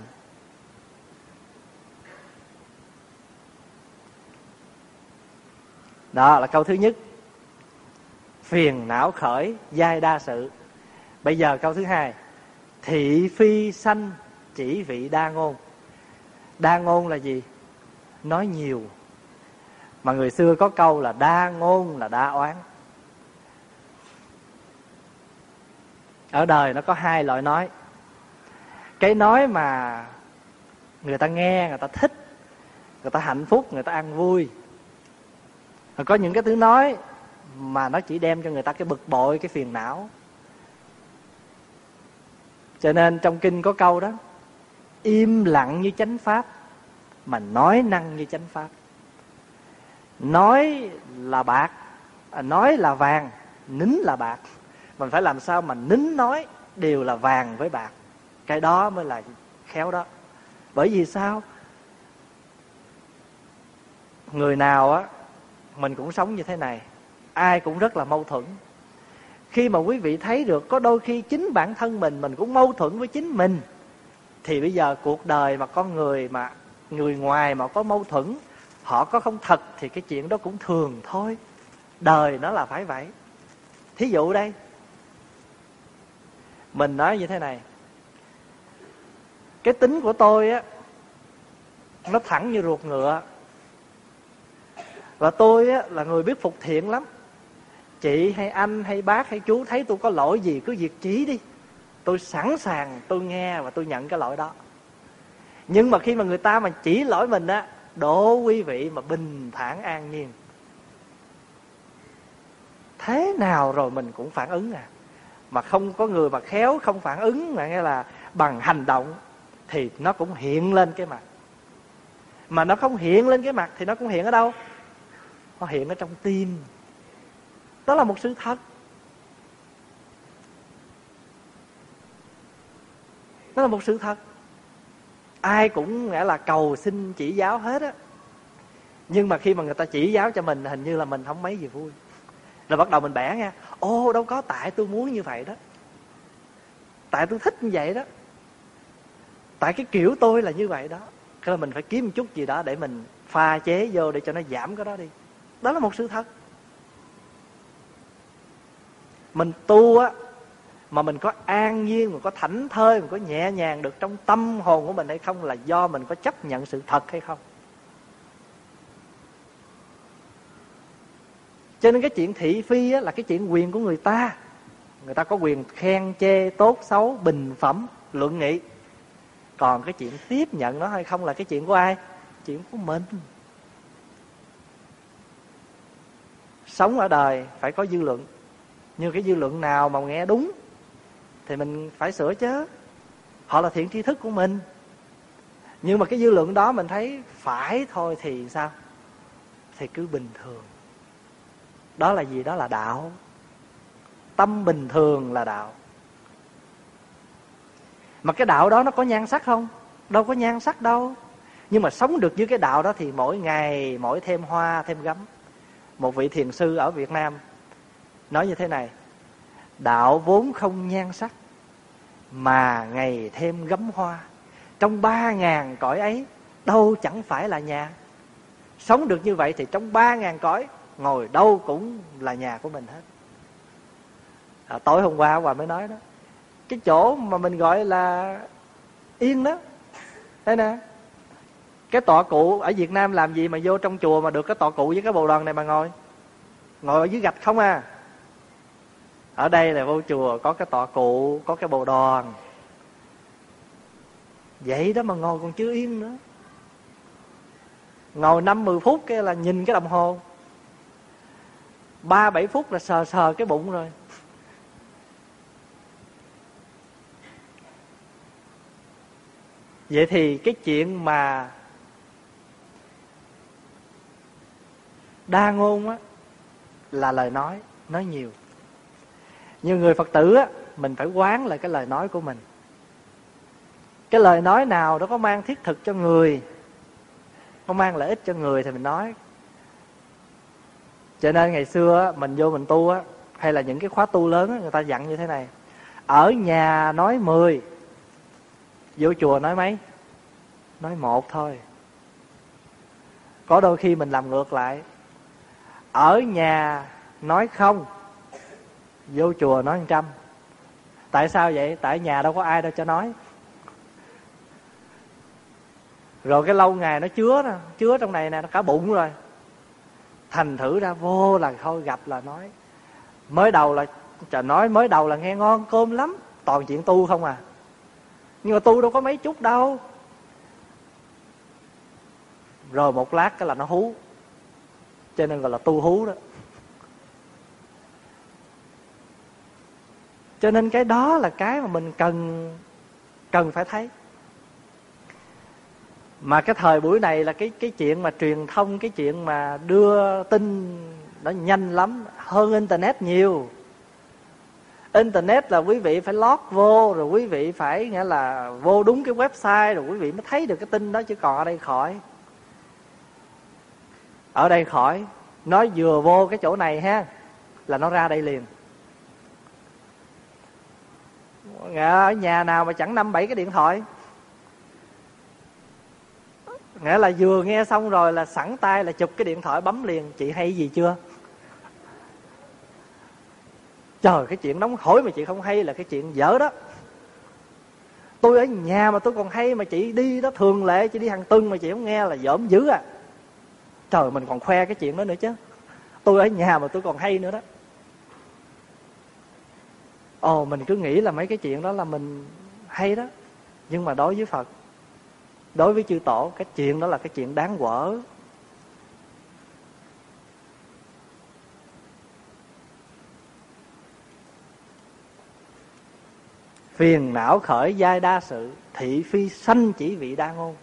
Đó là câu thứ nhất. Phiền não khởi giai đa sự. Bây giờ câu thứ hai. Thị phi sanh chỉ vị đa ngôn. Đa ngôn là gì? Nói nhiều. Mà người xưa có câu là đa ngôn là đa oán. Ở đời nó có hai loại nói. Cái nói mà người ta nghe, người ta thích, người ta hạnh phúc, người ta ăn vui. Rồi có những cái thứ nói mà nó chỉ đem cho người ta cái bực bội, cái phiền não. Cho nên trong kinh có câu đó: im lặng như chánh pháp, mà nói năng như chánh pháp. Nói là bạc, nói là vàng, nín là bạc. Mình phải làm sao mà nín nói đều là vàng với bạc. Cái đó mới là khéo đó. Bởi vì sao? Người nào á, mình cũng sống như thế này, ai cũng rất là mâu thuẫn. Khi mà quý vị thấy được có đôi khi chính bản thân mình mình cũng mâu thuẫn với chính mình, thì bây giờ cuộc đời mà con người mà người ngoài mà có mâu thuẫn, họ có không thật thì cái chuyện đó cũng thường thôi. Đời nó là phải vậy. Thí dụ đây, mình nói như thế này: cái tính của tôi á, nó thẳng như ruột ngựa. Và tôi á, là người biết phục thiện lắm. Chị hay anh hay bác hay chú thấy tôi có lỗi gì cứ việc chỉ đi, tôi sẵn sàng tôi nghe và tôi nhận cái lỗi đó. Nhưng mà khi mà người ta mà chỉ lỗi mình á, đố quý vị mà bình thản an nhiên. Thế nào rồi mình cũng phản ứng à. Mà không có người mà khéo không phản ứng mà nghe là bằng hành động thì nó cũng hiện lên cái mặt. Mà nó không hiện lên cái mặt thì nó cũng hiện ở đâu? Nó hiện ở trong tim. Đó là một sự thật. Đó là một sự thật. Ai cũng nghĩa là cầu xin chỉ giáo hết á. Nhưng mà khi mà người ta chỉ giáo cho mình, hình như là mình không mấy gì vui. Rồi bắt đầu mình bẻ nha, ô đâu có, tại tôi muốn như vậy đó, tại tôi thích như vậy đó, tại cái kiểu tôi là như vậy đó. Cái là mình phải kiếm một chút gì đó để mình pha chế vô để cho nó giảm cái đó đi. Đó là một sự thật. Mình tu á, mà mình có an nhiên, mình có thảnh thơi, mình có nhẹ nhàng được trong tâm hồn của mình hay không, là do mình có chấp nhận sự thật hay không. Cho nên cái chuyện thị phi á, là cái chuyện quyền của người ta. Người ta có quyền khen chê, tốt xấu, bình phẩm, luận nghị. Còn cái chuyện tiếp nhận nó hay không là cái chuyện của ai? Chuyện của mình. Sống ở đời phải có dư luận. Nhưng cái dư luận nào mà nghe đúng thì mình phải sửa chứ. Họ là thiện tri thức của mình. Nhưng mà cái dư luận đó mình thấy phải thôi thì sao? Thì cứ bình thường. Đó là gì? Đó là đạo. Tâm bình thường là đạo. Mà cái đạo đó nó có nhan sắc không? Đâu có nhan sắc đâu. Nhưng mà sống được với cái đạo đó thì mỗi ngày mỗi thêm hoa thêm gấm. Một vị thiền sư ở Việt Nam nói như thế này: đạo vốn không nhan sắc, mà ngày thêm gấm hoa. Trong ba ngàn cõi ấy đâu chẳng phải là nhà. Sống được như vậy thì trong ba ngàn cõi, ngồi đâu cũng là nhà của mình hết. À, tối hôm qua Hòa mới nói đó, cái chỗ mà mình gọi là yên đó, thế nè, cái tọa cụ ở Việt Nam làm gì mà vô trong chùa mà được cái tọa cụ với cái bồ đoàn này mà ngồi? Ngồi ở dưới gạch không à. Ở đây là vô chùa có cái tọa cụ, có cái bồ đoàn. Vậy đó mà ngồi còn chưa yên nữa. Ngồi năm mười phút cái là nhìn cái đồng hồ, ba bảy phút là sờ sờ cái bụng rồi. Vậy thì cái chuyện mà đa ngôn á là lời nói, nói nhiều. Nhưng người Phật tử á, mình phải quán lại cái lời nói của mình. Cái lời nói nào nó có mang thiết thực cho người, có mang lợi ích cho người thì mình nói. Cho nên ngày xưa á, mình vô mình tu á, hay là những cái khóa tu lớn á, người ta dặn như thế này: ở nhà nói mười, vô chùa nói mấy? Nói một thôi. Có đôi khi mình làm ngược lại: ở nhà nói không, vô chùa nói một trăm. Tại sao vậy? Tại nhà đâu có ai đâu cho nói. Rồi cái lâu ngày nó chứa nè, chứa trong này nè, nó cả bụng rồi. Thành thử ra vô là thôi gặp là nói. Mới đầu là trời, nói mới đầu là nghe ngon cơm lắm, toàn chuyện tu không à. Nhưng mà tu đâu có mấy chút đâu. Rồi một lát cái là nó hú. Cho nên gọi là tu hú đó. Cho nên cái đó là cái mà mình cần cần phải thấy. Mà cái thời buổi này là cái cái chuyện mà truyền thông, cái chuyện mà đưa tin nó nhanh lắm, hơn internet nhiều. Internet là quý vị phải log vô, rồi quý vị phải nghĩa là vô đúng cái website rồi quý vị mới thấy được cái tin đó, chứ còn ở đây khỏi. Ở đây khỏi, nói vừa vô cái chỗ này ha là nó ra đây liền. Ở nhà nào mà chẳng năm bảy cái điện thoại. Nghĩa là vừa nghe xong rồi là sẵn tay là chụp cái điện thoại bấm liền: chị hay gì chưa? Trời, cái chuyện nóng hổi mà chị không hay là cái chuyện dở đó. Tôi ở nhà mà tôi còn hay mà chị đi đó, thường lệ chị đi hàng tuần mà chị không nghe là dởm dữ à. Trời, mình còn khoe cái chuyện đó nữa chứ. Tôi ở nhà mà tôi còn hay nữa đó. Ồ, mình cứ nghĩ là mấy cái chuyện đó là mình hay đó. Nhưng mà đối với Phật, đối với chư tổ, cái chuyện đó là cái chuyện đáng quở. Phiền não khởi giai đa sự, thị phi sanh chỉ vị đa ngôn.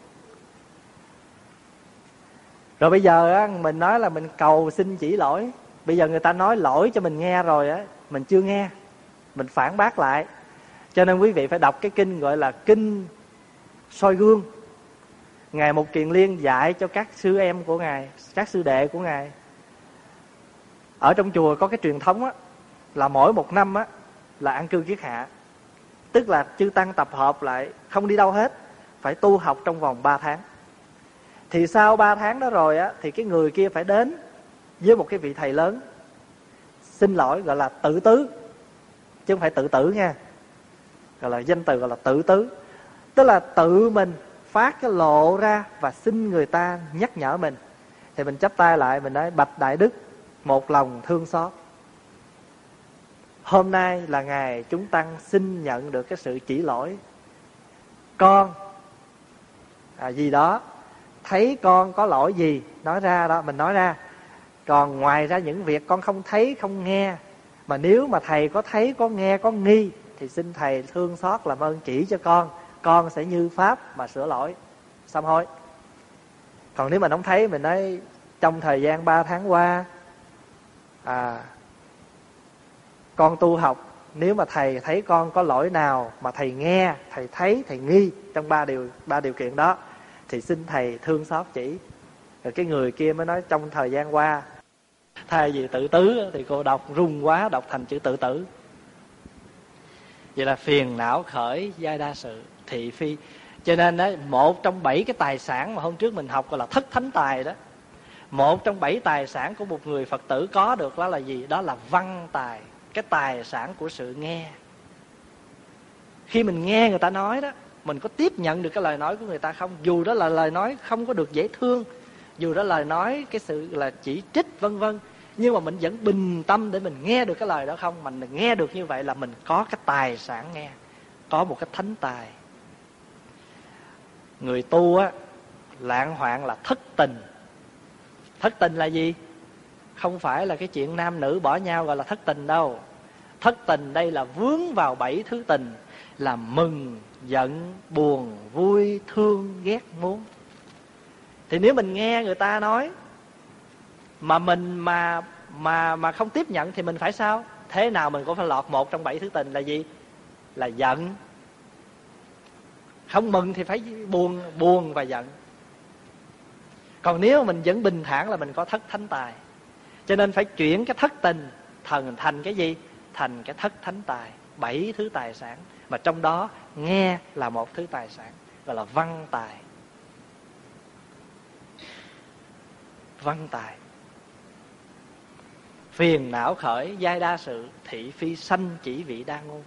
Rồi bây giờ á, mình nói là mình cầu xin chỉ lỗi. Bây giờ người ta nói lỗi cho mình nghe rồi á, mình chưa nghe, mình phản bác lại. Cho nên quý vị phải đọc cái kinh gọi là kinh soi gương. Ngài Mục Kiền Liên dạy cho các sư em của Ngài, các sư đệ của Ngài. Ở trong chùa có cái truyền thống á, là mỗi một năm á, là an cư kiết hạ. Tức là chư tăng tập hợp lại, không đi đâu hết, phải tu học trong vòng ba tháng. Thì sau ba tháng đó rồi á, thì cái người kia phải đến với một cái vị thầy lớn, xin lỗi, gọi là tự tứ, chứ không phải tự tử nha, gọi là danh từ gọi là tự tứ. Tức là tự mình phát cái lộ ra và xin người ta nhắc nhở mình. Thì mình chắp tay lại, mình nói: bạch Đại Đức, một lòng thương xót, hôm nay là ngày chúng tăng xin nhận được cái sự chỉ lỗi. Con à, gì đó, thấy con có lỗi gì nói ra đó, mình nói ra. Còn ngoài ra những việc con không thấy không nghe, mà nếu mà thầy có thấy có nghe có nghi, thì xin thầy thương xót làm ơn chỉ cho con, con sẽ như pháp mà sửa lỗi sám hối. Còn nếu mà không thấy, mình nói trong thời gian ba tháng qua à, con tu học, nếu mà thầy thấy con có lỗi nào mà thầy nghe, thầy thấy, thầy nghi trong ba điều ba điều kiện đó, thì xin thầy thương xót chỉ. Rồi cái người kia mới nói: trong thời gian qua, thay vì tự tứ thì cô đọc rung quá, đọc thành chữ tự tử. Vậy là phiền não khởi giai đa sự, thị phi. Cho nên đó, một trong bảy cái tài sản mà hôm trước mình học gọi là thất thánh tài đó, một trong bảy tài sản của một người Phật tử có được đó là gì? Đó là văn tài, cái tài sản của sự nghe. Khi mình nghe người ta nói đó, mình có tiếp nhận được cái lời nói của người ta không? Dù đó là lời nói không có được dễ thương, dù đó là lời nói cái sự là chỉ trích vân vân, nhưng mà mình vẫn bình tâm để mình nghe được cái lời đó không? Mình nghe được như vậy là mình có cái tài sản nghe, có một cái thánh tài. Người tu á, lạng hoạn là thất tình. Thất tình là gì? Không phải là cái chuyện nam nữ bỏ nhau gọi là thất tình đâu. Thất tình đây là vướng vào bảy thứ tình, là mừng, giận, buồn, vui, thương, ghét, muốn. Thì nếu mình nghe người ta nói mà mình mà mà mà không tiếp nhận thì mình phải sao? Thế nào mình cũng phải lọt một trong bảy thứ tình là gì? Là giận. Không mừng thì phải buồn, buồn và giận. Còn nếu mình vẫn bình thản là mình có thất thánh tài. Cho nên phải chuyển cái thất tình thần thành cái gì? Thành cái thất thánh tài. Bảy thứ tài sản, mà trong đó nghe là một thứ tài sản, gọi là văn tài. Văn tài. Phiền não khởi giai đa sự, thị phi sanh chỉ vị đa ngôn.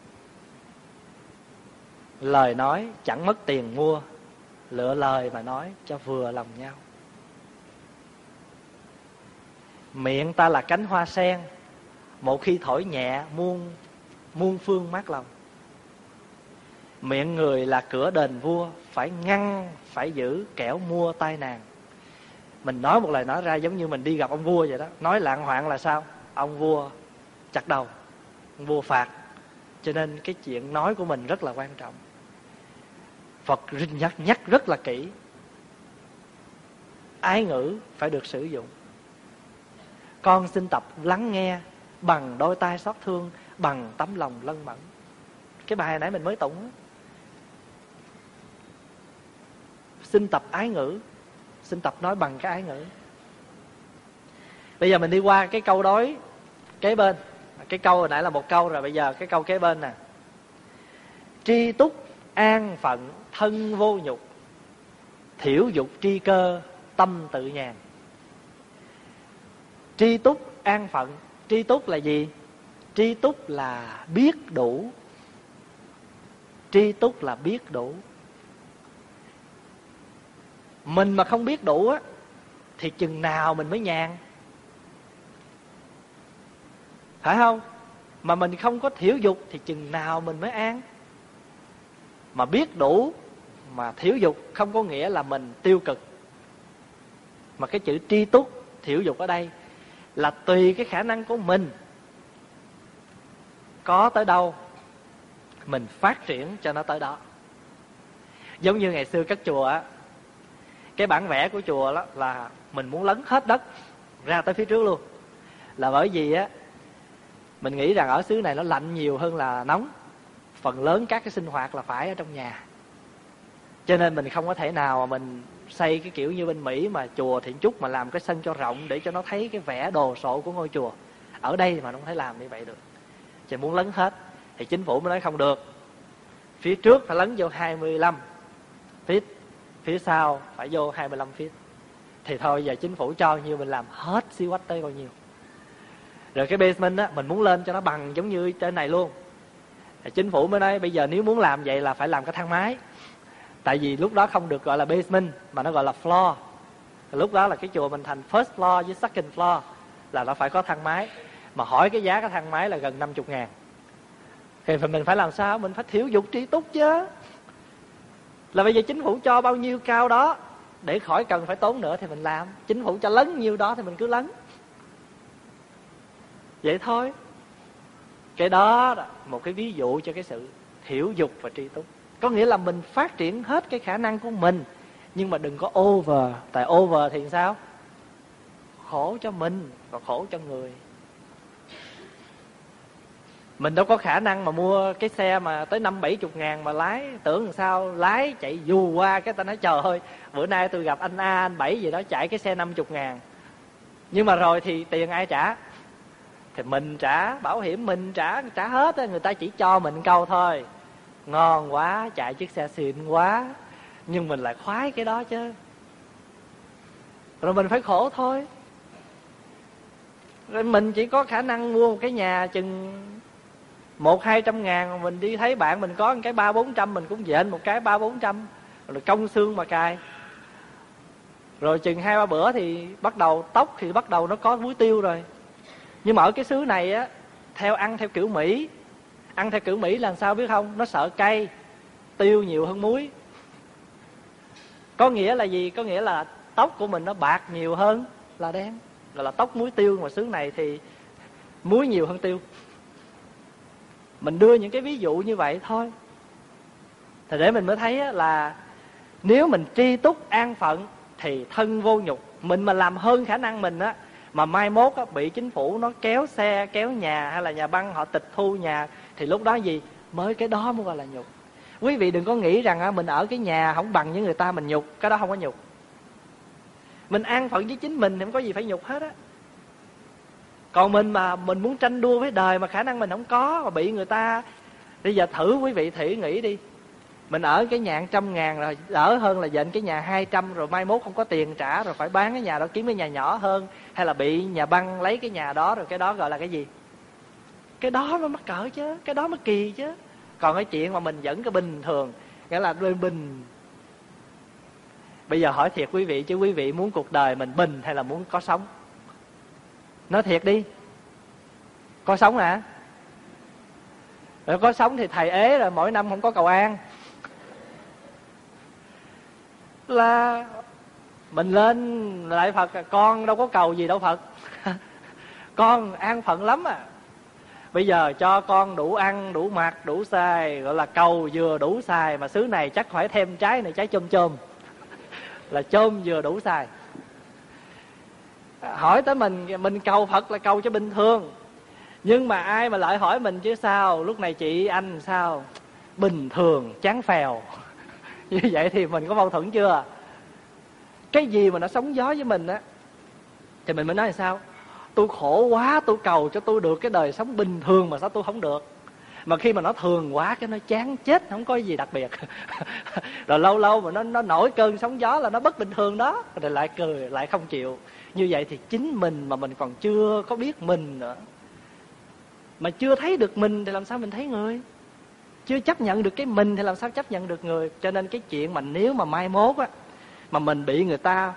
Lời nói chẳng mất tiền mua, lựa lời mà nói cho vừa lòng nhau. Miệng ta là cánh hoa sen, một khi thổi nhẹ muôn muôn phương mát lòng. Miệng người là cửa đền vua, phải ngăn phải giữ kẻo mua tai nạn. Mình nói một lời nói ra giống như mình đi gặp ông vua vậy đó. Nói lạng hoạn là sao? Ông vua chặt đầu, ông vua phạt. Cho nên cái chuyện nói của mình rất là quan trọng. Phật nhắc, nhắc rất là kỹ. Ái ngữ phải được sử dụng. Con xin tập lắng nghe bằng đôi tai xót thương, bằng tấm lòng lân mẫn. Cái bài nãy mình mới tụng đó. Xin tập ái ngữ, xin tập nói bằng cái ái ngữ. Bây giờ mình đi qua cái câu đối kế bên. Cái câu hồi nãy là một câu rồi, bây giờ cái câu kế bên nè. Tri túc an phận thân vô nhục, thiểu dục tri cơ tâm tự nhàn. Tri túc an phận. Tri túc là gì? Tri túc là biết đủ. Tri túc là biết đủ. Mình mà không biết đủ á, thì chừng nào mình mới nhàn, phải không? Mà mình không có thiểu dục thì chừng nào mình mới an. Mà biết đủ mà thiểu dục không có nghĩa là mình tiêu cực. Mà cái chữ tri túc, thiểu dục ở đây là tùy cái khả năng của mình, có tới đâu mình phát triển cho nó tới đó. Giống như ngày xưa các chùa á, cái bản vẽ của chùa đó là mình muốn lấn hết đất ra tới phía trước luôn. Là bởi vì á, mình nghĩ rằng ở xứ này nó lạnh nhiều hơn là nóng. Phần lớn các cái sinh hoạt là phải ở trong nhà. Cho nên mình không có thể nào mà mình xây cái kiểu như bên Mỹ mà chùa Thiện Trúc mà làm cái sân cho rộng để cho nó thấy cái vẻ đồ sộ của ngôi chùa. Ở đây mà không thể làm như vậy được. Chỉ muốn lấn hết thì chính phủ mới nói không được. Phía trước phải lấn vô hai mươi lăm feet, phía sau phải vô hai mươi lăm feet. Thì thôi giờ chính phủ cho nhiêu mình làm hết xí quách tới bao nhiêu. Rồi cái basement á, mình muốn lên cho nó bằng giống như trên này luôn. Thì chính phủ mới nói bây giờ nếu muốn làm vậy là phải làm cái thang máy. Tại vì lúc đó không được gọi là basement mà nó gọi là floor. Lúc đó là cái chùa mình thành first floor với second floor, là nó phải có thang máy. Mà hỏi cái giá cái thang máy là gần năm mươi ngàn. Thì mình phải làm sao? Mình phải thiểu dục trí túc chứ. Là bây giờ chính phủ cho bao nhiêu cao đó, để khỏi cần phải tốn nữa thì mình làm. Chính phủ cho lấn nhiêu đó thì mình cứ lấn. Vậy thôi. Cái đó là một cái ví dụ cho cái sự thiểu dục và tri túc. Có nghĩa là mình phát triển hết cái khả năng của mình, nhưng mà đừng có over. Tại over thì sao? Khổ cho mình và khổ cho người. Mình đâu có khả năng mà mua cái xe mà tới năm bảy chục ngàn mà lái. Tưởng làm sao lái chạy dù qua cái ta nói trời ơi, bữa nay tôi gặp anh A, anh Bảy gì đó chạy cái xe năm chục ngàn. Nhưng mà rồi thì tiền ai trả? Thì mình trả, bảo hiểm mình trả, trả hết á. Người ta chỉ cho mình câu thôi, ngon quá, chạy chiếc xe xịn quá. Nhưng mình lại khoái cái đó chứ. Rồi mình phải khổ thôi. Rồi mình chỉ có khả năng mua một cái nhà chừng một hai trăm ngàn, mình đi thấy bạn mình có một cái ba bốn trăm, mình cũng dện một cái ba bốn trăm, rồi công xương mà cài. Rồi chừng hai ba bữa thì bắt đầu tóc thì bắt đầu nó có muối tiêu rồi. Nhưng mà ở cái xứ này á, theo ăn theo kiểu Mỹ, ăn theo kiểu Mỹ là sao biết không? Nó sợ cay, tiêu nhiều hơn muối. Có nghĩa là gì? Có nghĩa là tóc của mình nó bạc nhiều hơn là đen, gọi là tóc muối tiêu. Mà xứ này thì muối nhiều hơn tiêu. Mình đưa những cái ví dụ như vậy thôi. Thì để mình mới thấy là nếu mình tri túc an phận thì thân vô nhục. Mình mà làm hơn khả năng mình á, mà mai mốt á, bị chính phủ nó kéo xe, kéo nhà, hay là nhà băng họ tịch thu nhà, thì lúc đó gì? Mới cái đó mới gọi là nhục. Quý vị đừng có nghĩ rằng á, mình ở cái nhà không bằng với người ta mình nhục. Cái đó không có nhục. Mình an phận với chính mình thì không có gì phải nhục hết á. Còn mình mà mình muốn tranh đua với đời mà khả năng mình không có, mà bị người ta. Bây giờ thử quý vị thử nghĩ đi, mình ở cái nhà trăm ngàn rồi, đỡ hơn là dện cái nhà hai trăm, rồi mai mốt không có tiền trả, rồi phải bán cái nhà đó kiếm cái nhà nhỏ hơn, hay là bị nhà băng lấy cái nhà đó, rồi cái đó gọi là cái gì? Cái đó nó mắc cỡ chứ, cái đó mới kỳ chứ. Còn cái chuyện mà mình vẫn cái bình thường, nghĩa là đôi bình. Bây giờ hỏi thiệt quý vị chứ, quý vị muốn cuộc đời mình bình hay là muốn có sống? Nói thiệt đi. Có sống hả? Rồi có sống thì thầy ế rồi mỗi năm không có cầu an. Là mình lên lại Phật, con đâu có cầu gì đâu Phật. Con an phận lắm à. Bây giờ cho con đủ ăn, đủ mặc, đủ xài, gọi là cầu vừa đủ xài. Mà xứ này chắc phải thêm trái này, trái chôm chôm. Là chôm vừa đủ xài. Hỏi tới mình, mình cầu Phật là cầu cho bình thường. Nhưng mà ai mà lại hỏi mình chứ sao, lúc này chị anh sao? Bình thường, chán phèo. Như vậy thì mình có mâu thuẫn chưa? Cái gì mà nó sóng gió với mình á, thì mình mới nói là sao? Tôi khổ quá, tôi cầu cho tôi được cái đời sống bình thường mà sao tôi không được? Mà khi mà nó thường quá cái nó chán chết, không có gì đặc biệt. Rồi lâu lâu mà nó nó nổi cơn sóng gió là nó bất bình thường đó, rồi lại cười, lại không chịu. Như vậy thì chính mình mà mình còn chưa có biết mình nữa, mà chưa thấy được mình thì làm sao mình thấy người? Chưa chấp nhận được cái mình thì làm sao chấp nhận được người? Cho nên cái chuyện mà nếu mà mai mốt á, mà mình bị người ta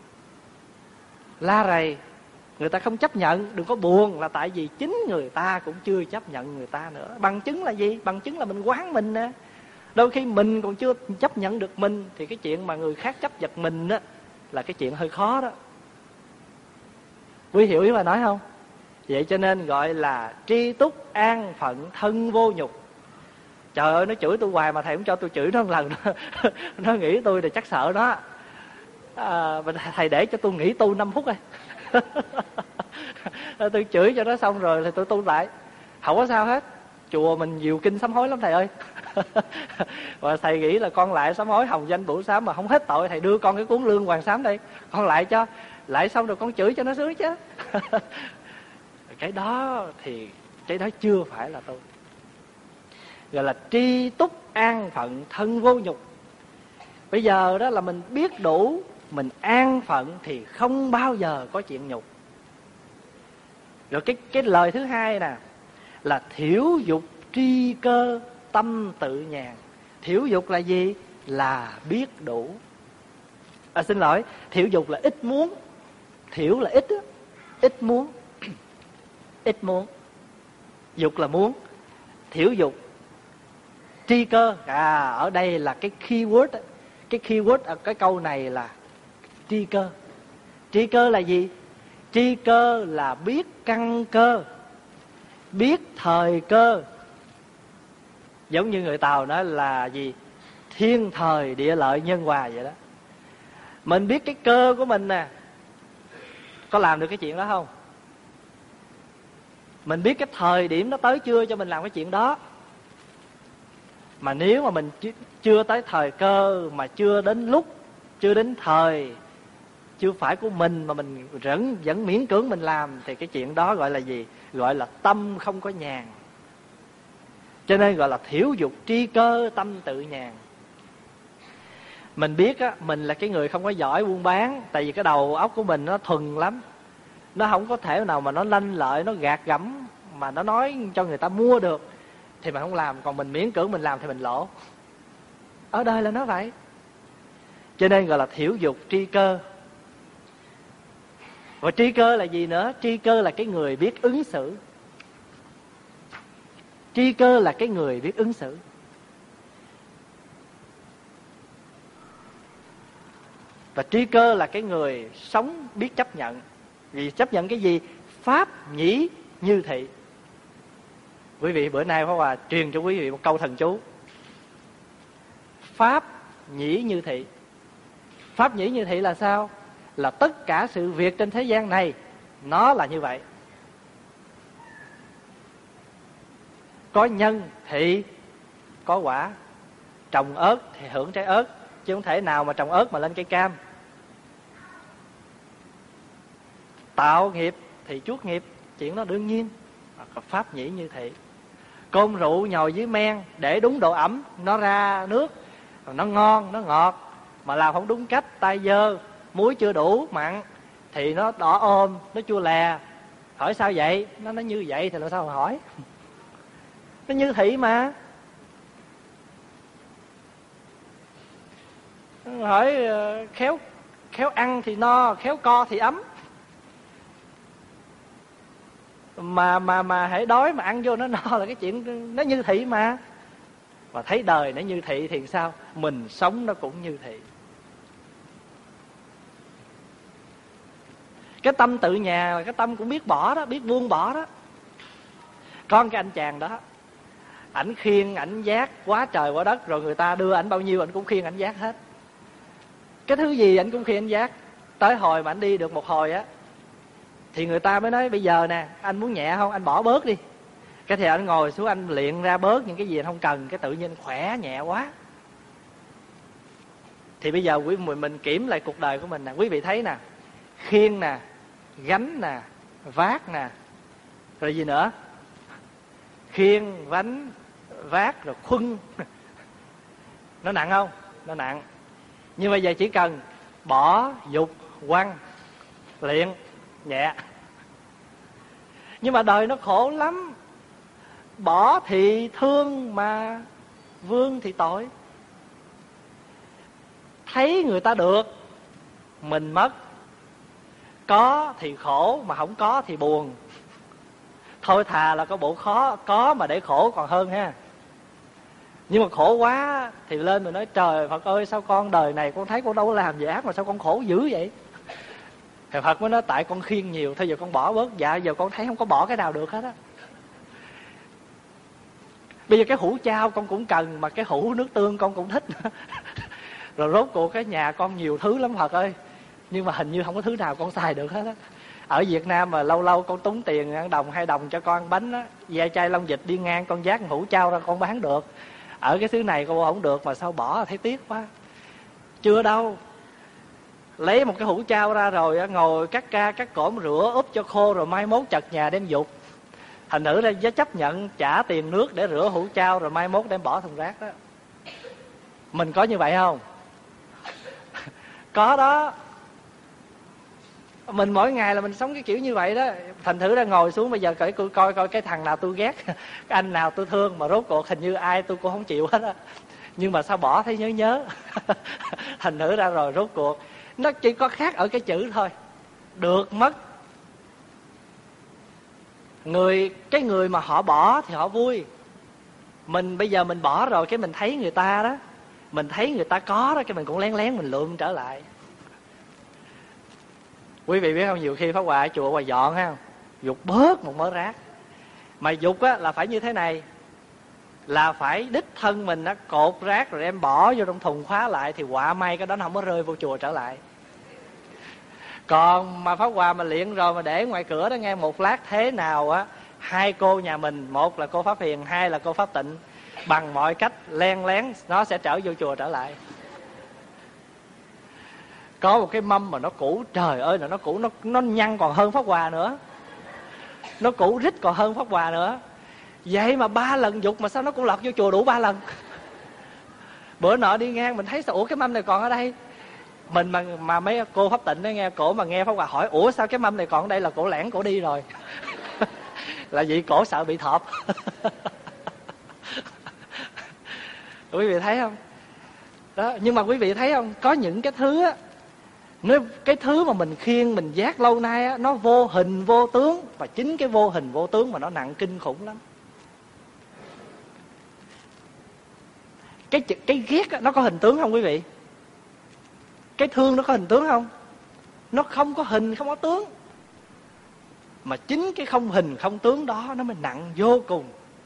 la rầy, người ta không chấp nhận, đừng có buồn, là tại vì chính người ta cũng chưa chấp nhận người ta nữa. Bằng chứng là gì? Bằng chứng là mình quán mình nè. Đôi khi mình còn chưa chấp nhận được mình, thì cái chuyện mà người khác chấp nhận mình á, là cái chuyện hơi khó đó. Quý hiểu ý mà nói không? Vậy cho nên gọi là tri túc an phận thân vô nhục. Trời ơi, nó chửi tôi hoài mà thầy không cho tôi chửi nó một lần nữa. Nó nghĩ tôi thì chắc sợ nó. À, thầy để cho tôi nghỉ tu năm phút thôi. Tôi chửi cho nó xong rồi thì tôi tu lại, không có sao hết. Chùa mình nhiều kinh sám hối lắm thầy ơi. Và thầy nghĩ là con lại sám hối hồng danh bửu sám mà không hết tội, thầy đưa con cái cuốn lương hoàng sám đây, con lại cho, lại xong rồi con chửi cho nó sướng chứ. Cái đó thì cái đó chưa phải là tu. Gọi là tri túc an phận thân vô nhục. Bây giờ đó là mình biết đủ, mình an phận thì không bao giờ có chuyện nhục. Rồi cái cái lời thứ hai nè là thiểu dục tri cơ tâm tự nhàn. Thiểu dục là gì? Là biết đủ. À, xin lỗi, thiểu dục là ít muốn. Thiểu là ít đó. Ít muốn. Ít muốn. Dục là muốn. Thiểu dục. Tri cơ. À, ở đây là cái keyword. Cái keyword ở cái câu này là tri cơ. Tri cơ là gì? Tri cơ là biết căn cơ, biết thời cơ. Giống như người Tàu nói là gì? Thiên thời địa lợi nhân hòa vậy đó. Mình biết cái cơ của mình nè, có làm được cái chuyện đó không? Mình biết cái thời điểm nó tới chưa cho mình làm cái chuyện đó. Mà nếu mà mình chưa tới thời cơ, mà chưa đến lúc, chưa đến thời, chưa phải của mình mà mình vẫn, vẫn miễn cưỡng mình làm, thì cái chuyện đó gọi là gì? Gọi là tâm không có nhàn. Cho nên gọi là thiểu dục tri cơ tâm tự nhàn. Mình biết á, mình là cái người không có giỏi buôn bán, tại vì cái đầu óc của mình nó thuần lắm. Nó không có thể nào mà nó lanh lợi, nó gạt gẫm mà nó nói cho người ta mua được thì mình không làm. Còn mình miễn cưỡng mình làm thì mình lỗ. Ở đời là nó vậy. Cho nên gọi là thiểu dục tri cơ. Và tri cơ là gì nữa? Tri cơ là cái người biết ứng xử. Tri cơ là cái người biết ứng xử. Và tri cơ là cái người sống biết chấp nhận. Vì chấp nhận cái gì? Pháp nhĩ như thị. Quý vị bữa nay Pháp Hòa truyền cho quý vị một câu thần chú. Pháp nhĩ như thị. Pháp nhĩ như thị là sao? Là tất cả sự việc trên thế gian này nó là như vậy. Có nhân thì có quả. Trồng ớt thì hưởng trái ớt, chứ không thể nào mà trồng ớt mà lên cây cam. Tạo nghiệp thì chuốc nghiệp, chuyện đó đương nhiên. Pháp nhĩ như thị. Côn rượu nhồi dưới men, để đúng độ ẩm, nó ra nước, nó ngon, nó ngọt. Mà làm không đúng cách, tay dơ, muối chưa đủ mặn, thì nó đỏ ôm, nó chua lè. Hỏi sao vậy? Nó nói như vậy thì làm sao mà hỏi? Nó như thị mà. Hỏi khéo khéo ăn thì no, khéo co thì ấm. Mà mà mà hãy đói mà ăn vô nó no là cái chuyện nó như thị mà. Và thấy đời nó như thị thì sao? Mình sống nó cũng như thị. Cái tâm tự nhà là cái tâm cũng biết bỏ đó, biết buông bỏ đó. Con cái anh chàng đó, ảnh khiêng ảnh giác quá trời quá đất, rồi người ta đưa ảnh bao nhiêu ảnh cũng khiêng ảnh giác hết. Cái thứ gì ảnh cũng khiêng ảnh giác. Tới hồi mà ảnh đi được một hồi á, thì người ta mới nói bây giờ nè, anh muốn nhẹ không? Anh bỏ bớt đi. Cái thì anh ngồi xuống anh luyện ra bớt những cái gì anh không cần, cái tự nhiên khỏe nhẹ quá. Thì bây giờ quý vị mình kiểm lại cuộc đời của mình nè, quý vị thấy nè, khiêng nè, gánh nè, vác nè, rồi gì nữa? Khiêng, vánh, vác, rồi khuân. Nó nặng không? Nó nặng. Nhưng bây giờ chỉ cần bỏ, dục, quăng, luyện, nhẹ. Nhưng mà đời nó khổ lắm. Bỏ thì thương mà vương thì tội. Thấy người ta được, mình mất. Có thì khổ, mà không có thì buồn. Thôi thà là có bộ khó, có mà để khổ còn hơn ha. Nhưng mà khổ quá thì lên rồi nói trời Phật ơi, sao con đời này con thấy con đâu có làm gì ác mà sao con khổ dữ vậy? Thì Phật mới nói tại con khiêng nhiều, thôi giờ con bỏ bớt. Dạ giờ con thấy không có bỏ cái nào được hết á. Bây giờ cái hũ chao con cũng cần, mà cái hũ nước tương con cũng thích. Rồi rốt cuộc cái nhà con nhiều thứ lắm Phật ơi, nhưng mà hình như không có thứ nào con xài được hết á. Ở Việt Nam mà lâu lâu con túng tiền ăn đồng hai đồng cho con ăn bánh á, ve chai Long Dịch đi ngang con vác hũ chao ra con bán được. ở cái xứ này cô không được mà sao bỏ, thấy tiếc quá. Chưa đâu, lấy một cái hũ chao ra rồi ngồi cắt ca cắt cổm rửa úp cho khô, rồi mai mốt chật nhà đem dục. Thành thử ra giá chấp nhận trả tiền nước để rửa hũ chao, rồi mai mốt đem bỏ thùng rác đó. Mình có như vậy không? Có đó. Mình mỗi ngày là mình sống cái kiểu như vậy đó. Thành thử ra ngồi xuống bây giờ coi coi coi cái thằng nào tôi ghét, cái anh nào tôi thương, mà rốt cuộc hình như ai tôi cũng không chịu hết á. Nhưng mà sao bỏ thấy nhớ nhớ. Thành thử ra rồi rốt cuộc nó chỉ có khác ở cái chữ thôi. Được mất. Người cái người mà họ bỏ thì họ vui. Mình bây giờ mình bỏ rồi cái mình thấy người ta đó, mình thấy người ta có đó, cái mình cũng lén lén mình lượm trở lại. Quý vị biết không, nhiều khi Pháp Hòa ở chùa Hòa dọn ha, dục bớt một mớ rác. Mà dục á là phải như thế này, là phải đích thân mình á cột rác rồi đem bỏ vô trong thùng khóa lại, thì họa may cái đó nó không có rơi vô chùa trở lại. Còn mà Pháp Hòa mà luyện rồi mà để ngoài cửa đó nghe, một lát thế nào á, hai cô nhà mình, một là cô Pháp Hiền, hai là cô Pháp Tịnh, bằng mọi cách len lén nó sẽ trở vô chùa trở lại. Có một cái mâm mà nó cũ, trời ơi là nó cũ, nó nó nhăn còn hơn Pháp Hòa nữa, nó cũ rít còn hơn Pháp Hòa nữa. Vậy mà ba lần dục mà sao nó cũng lọt vô chùa đủ ba lần. Bữa nọ đi ngang mình thấy sao, ủa cái mâm này còn ở đây. Mình mà, mà mấy cô Pháp Tịnh đó nghe, cổ mà nghe Pháp Hòa hỏi ủa sao cái mâm này còn ở đây, là cổ lẻn cổ đi rồi. Là vì cổ sợ bị thọp. Quý vị thấy không đó? Nhưng mà quý vị thấy không, có những cái thứ á, nó, cái thứ mà mình khiêng mình vác lâu nay á, nó vô hình vô tướng. Và chính cái vô hình vô tướng mà nó nặng kinh khủng lắm. Cái, cái ghét á, nó có hình tướng không quý vị? Cái thương nó có hình tướng không? Nó không có hình, không có tướng. Mà chính cái không hình không tướng đó nó mới nặng vô cùng.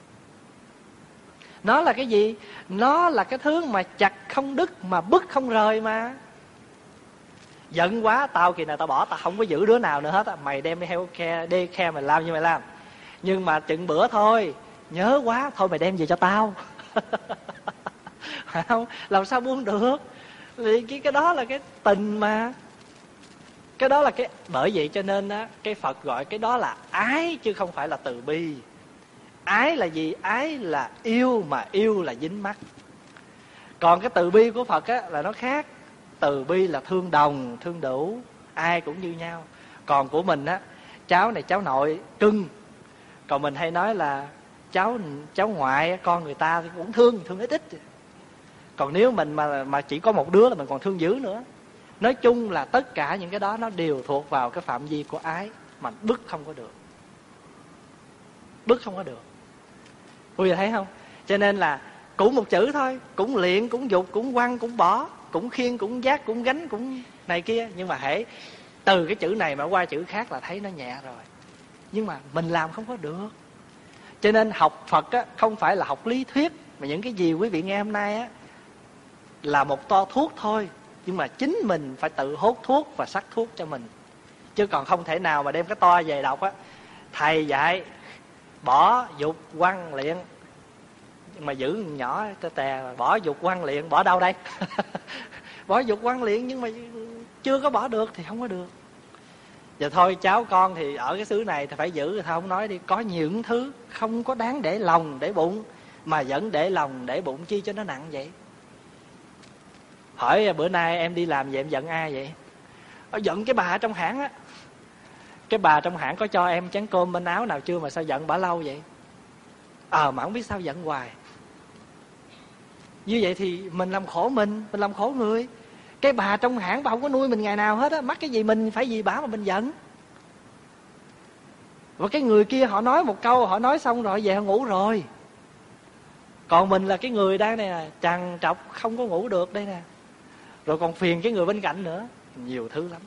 Nó là cái gì? Nó là cái thứ mà chặt không đứt, mà bứt không rời mà. Giận quá, tao kỳ nào tao bỏ, tao không có giữ đứa nào nữa hết á. Mày đem đi heo khe, đi khe mày làm như mày làm. Nhưng mà chừng bữa thôi, nhớ quá, thôi mày đem về cho tao. Phải không? Làm sao buông được? Vì cái, cái đó là cái tình mà. Cái đó là cái, bởi vậy cho nên á, cái Phật gọi cái đó là ái chứ không phải là từ bi. Ái là gì? Ái là yêu, mà yêu là dính mắc. Còn cái từ bi của Phật á là nó khác. Từ bi là thương đồng, thương đủ, ai cũng như nhau. Còn của mình á, cháu này cháu nội cưng. Còn mình hay nói là cháu cháu ngoại con người ta thì cũng thương, thương ít ít. Còn nếu mình mà mà chỉ có một đứa là mình còn thương dữ nữa. Nói chung là tất cả những cái đó nó đều thuộc vào cái phạm vi của ái, mà bứt không có được. Bứt không có được. Quý vị thấy không? Cho nên là cũng một chữ thôi, cũng luyện, cũng dục, cũng quăng, cũng bỏ, cũng khiêng, cũng vác, cũng gánh, cũng này kia. Nhưng mà hễ từ cái chữ này mà qua chữ khác là thấy nó nhẹ rồi. Nhưng mà mình làm không có được. Cho nên học Phật á, không phải là học lý thuyết. Mà những cái gì quý vị nghe hôm nay á, là một to thuốc thôi. Nhưng mà chính mình phải tự hốt thuốc và sắc thuốc cho mình. Chứ còn không thể nào mà đem cái to về đọc á. Thầy dạy bỏ dục quăng luyện, mà giữ nhỏ tè tè, bỏ dục quăng luyện, bỏ đâu đây? Bỏ dục quăng luyện nhưng mà chưa có bỏ được thì không có được. Giờ thôi cháu con thì ở cái xứ này thì phải giữ, thôi không nói đi. Có những thứ không có đáng để lòng để bụng, mà vẫn để lòng để bụng, chi cho nó nặng vậy. Hỏi bữa nay em đi làm vậy em giận ai vậy? Ở giận cái bà trong hãng á. Cái bà trong hãng có cho em chén cơm bên áo nào chưa mà sao giận bả lâu vậy? Ờ à, mà không biết sao giận hoài. Như vậy thì mình làm khổ mình, mình làm khổ người. Cái bà trong hãng bà không có nuôi mình ngày nào hết á, mắc cái gì mình phải vì bả mà mình giận. Và cái người kia họ nói một câu, họ nói xong rồi về họ ngủ rồi. Còn mình là cái người đang này nè, trằn trọc không có ngủ được đây nè. Rồi còn phiền cái người bên cạnh nữa. Nhiều thứ lắm.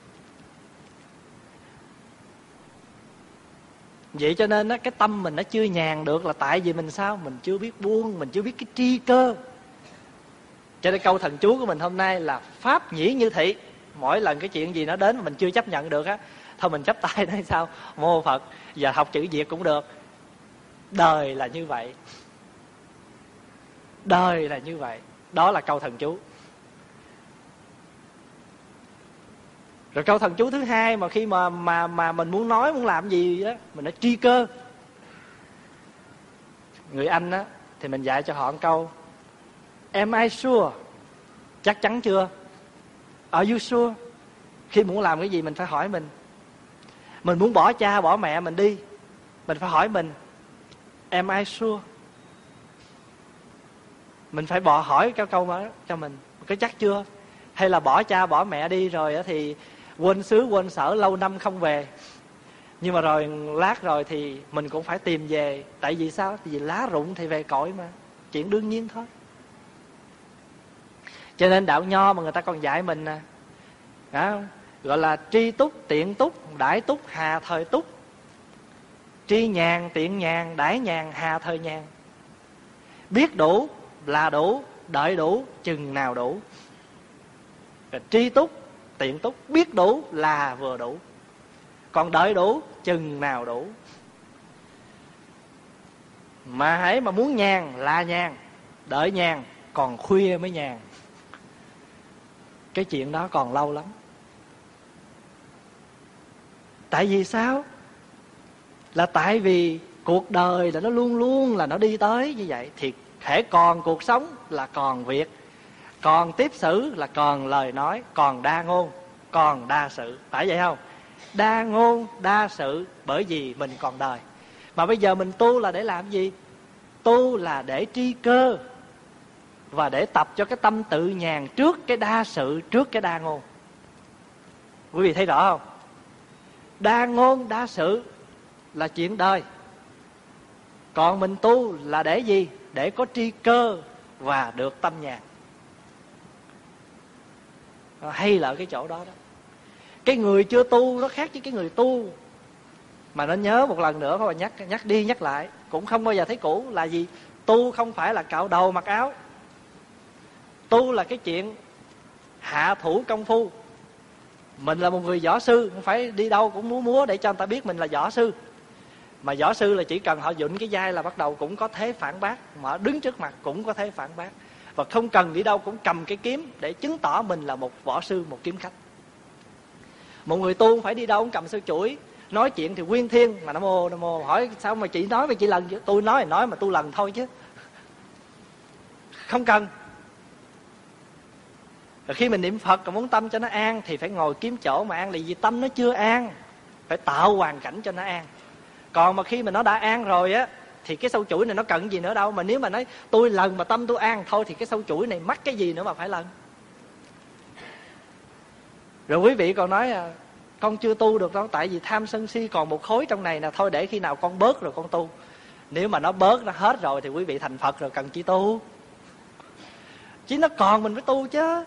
Vậy cho nên á, cái tâm mình nó chưa nhàn được là tại vì mình sao? Mình chưa biết buông, mình chưa biết cái tri cơ. Cho nên câu thần chú của mình hôm nay là pháp nhĩ như thị. Mỗi lần cái chuyện gì nó đến mà mình chưa chấp nhận được á, thôi mình chắp tay nói sao? Mô Phật, giờ học chữ Việt cũng được. Đời là như vậy. Đời là như vậy. Đó là câu thần chú. Rồi câu thần chú thứ hai mà khi mà mà mà mình muốn nói, muốn làm gì đó, mình nói tri cơ. Người Anh á thì mình dạy cho họ một câu: Am I sure? Chắc chắn chưa? Are you sure? Khi muốn làm cái gì mình phải hỏi mình. Mình muốn bỏ cha bỏ mẹ mình đi, mình phải hỏi mình: Am I sure? Mình phải bỏ hỏi cái câu đó cho mình, có chắc chưa? Hay là bỏ cha bỏ mẹ đi rồi thì quên xứ quên sở, lâu năm không về, nhưng mà rồi lát rồi thì mình cũng phải tìm về. Tại vì sao? Vì lá rụng thì về cội mà, chuyện đương nhiên thôi. Cho nên đạo Nho mà người ta còn dạy mình nè, đó, gọi là tri túc, tiện túc, đãi túc, hà thời túc. Tri nhàn, tiện nhàn, đãi nhàn, hà thời nhàn. Biết đủ là đủ, đợi đủ chừng nào đủ. Rồi tri túc, tiện túc, biết đủ là vừa đủ, còn đợi đủ chừng nào đủ. Mà hãy mà muốn nhàn là nhàn, đợi nhàn còn khuya mới nhàn. Cái chuyện đó còn lâu lắm. Tại vì sao? Là tại vì cuộc đời là nó luôn luôn là nó đi tới như vậy. Thì hễ còn cuộc sống là còn việc, còn tiếp xử là còn lời nói, còn đa ngôn, còn đa sự. Phải vậy không? Đa ngôn, đa sự, bởi vì mình còn đời. Mà bây giờ mình tu là để làm gì? Tu là để tri cơ, và để tập cho cái tâm tự nhàn trước cái đa sự, trước cái đa ngôn. Quý vị thấy rõ không? Đa ngôn, đa sự là chuyện đời. Còn mình tu là để gì? Để có tri cơ và được tâm nhàn. Hay là ở cái chỗ đó đó. Cái người chưa tu nó khác với cái người tu. Mà nó nhớ một lần nữa, phải nhắc nhắc đi nhắc lại, cũng không bao giờ thấy cũ. Là gì? Tu không phải là cạo đầu mặc áo. Tu là cái chuyện hạ thủ công phu. Mình là một người võ sư, không phải đi đâu cũng múa múa để cho người ta biết mình là võ sư. Mà võ sư là chỉ cần họ vụn cái vai là bắt đầu cũng có thế phản bác. Mà họ đứng trước mặt cũng có thế phản bác. Và không cần đi đâu cũng cầm cái kiếm để chứng tỏ mình là một võ sư, một kiếm khách. Một người tu không phải đi đâu cũng cầm sâu chuỗi. Nói chuyện thì quyên thiên, mà Nam Mô Nam Mô. Hỏi sao mà chị nói mà chị lần chứ? Tôi nói thì nói mà tôi lần thôi chứ. Không cần. Rồi khi mình niệm Phật còn muốn tâm cho nó an thì phải ngồi kiếm chỗ mà an. Là vì tâm nó chưa an, phải tạo hoàn cảnh cho nó an. Còn mà khi mà nó đã an rồi á thì cái sâu chuỗi này nó cần gì nữa đâu. Mà nếu mà nói tôi lần mà tâm tôi an thôi thì cái sâu chuỗi này mắc cái gì nữa mà phải lần. Rồi quý vị còn nói à, con chưa tu được đâu, tại vì tham sân si còn một khối trong này nè, thôi để khi nào con bớt rồi con tu. Nếu mà nó bớt, nó hết rồi thì quý vị thành Phật rồi, cần chi tu. Chứ nó còn mình mới tu chứ.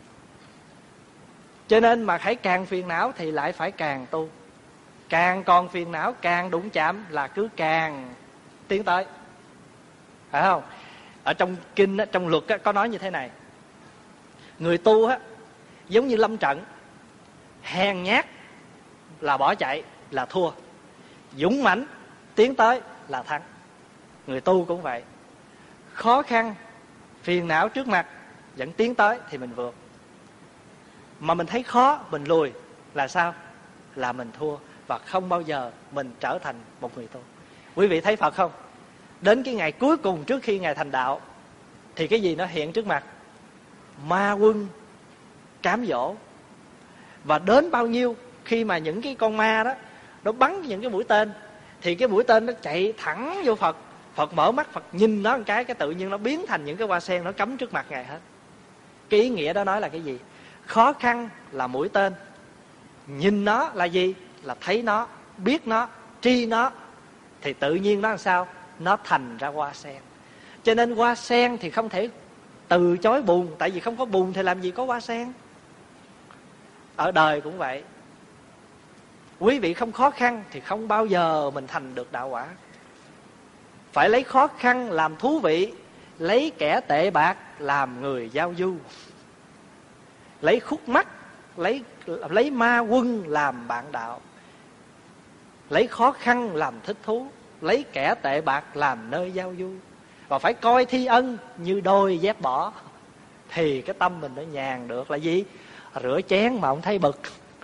Cho nên mà hãy càng phiền não thì lại phải càng tu. Càng còn phiền não, càng đụng chạm là cứ càng tiến tới. Phải không? Ở trong kinh, trong luật có nói như thế này: người tu á giống như lâm trận, hèn nhát là bỏ chạy là thua, dũng mãnh tiến tới là thắng. Người tu cũng vậy. Khó khăn, phiền não trước mặt vẫn tiến tới thì mình vượt. Mà mình thấy khó, mình lùi là sao? Là mình thua. Và không bao giờ mình trở thành một người tu. Quý vị thấy Phật không? Đến cái ngày cuối cùng trước khi Ngài thành đạo thì cái gì nó hiện trước mặt? Ma quân cám dỗ. Và đến bao nhiêu khi mà những cái con ma đó nó bắn những cái mũi tên, thì cái mũi tên nó chạy thẳng vô Phật. Phật mở mắt, Phật nhìn nó một cái, cái tự nhiên nó biến thành những cái hoa sen, nó cắm trước mặt Ngài hết. Cái ý nghĩa đó nói là cái gì? Khó khăn là mũi tên, nhìn nó là gì? Là thấy nó, biết nó, tri nó, thì tự nhiên nó làm sao? Nó thành ra hoa sen. Cho nên hoa sen thì không thể từ chối bùn, tại vì không có bùn thì làm gì có hoa sen. Ở đời cũng vậy. Quý vị không khó khăn thì không bao giờ mình thành được đạo quả. Phải lấy khó khăn làm thú vị, lấy kẻ tệ bạc làm người giao du, lấy khúc mắc, lấy lấy ma quân làm bạn đạo, lấy khó khăn làm thích thú, lấy kẻ tệ bạc làm nơi giao du. và phải coi thi ân như đôi dép bỏ, thì cái tâm mình nó nhàn được. Là gì? Rửa chén mà không thấy bực,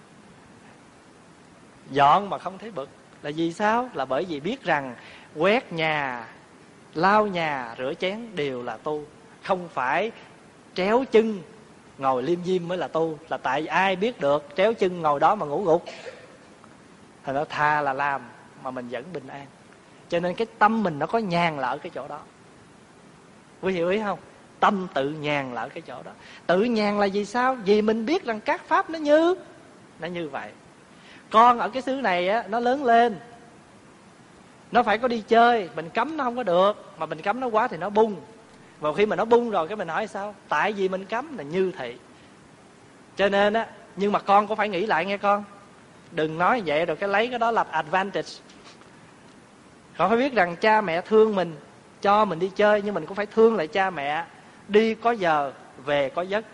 dọn mà không thấy bực. Là vì sao? Là bởi vì biết rằng quét nhà, lau nhà, rửa chén đều là tu, không phải tréo chân ngồi liêm diêm mới là tu. Là tại ai biết được tréo chân ngồi đó mà ngủ gục, thì nó tha là làm mà mình vẫn bình an. Cho nên cái tâm mình nó có nhàn là ở cái chỗ đó. Quý hiểu ý không? Tâm tự nhàn là ở cái chỗ đó. Tự nhàn là vì sao? Vì mình biết rằng các pháp nó như Nó như vậy. Con ở cái xứ này á, nó lớn lên, nó phải có đi chơi, mình cấm nó không có được. Mà mình cấm nó quá thì nó bung. Và khi mà nó bung rồi cái mình hỏi sao? Tại vì mình cấm là như thị. Cho nên á, nhưng mà con cũng phải nghĩ lại nghe con. Đừng nói vậy rồi cái lấy cái đó làm advantage. Con phải biết rằng cha mẹ thương mình, cho mình đi chơi, nhưng mình cũng phải thương lại cha mẹ. Đi có giờ, về có giấc.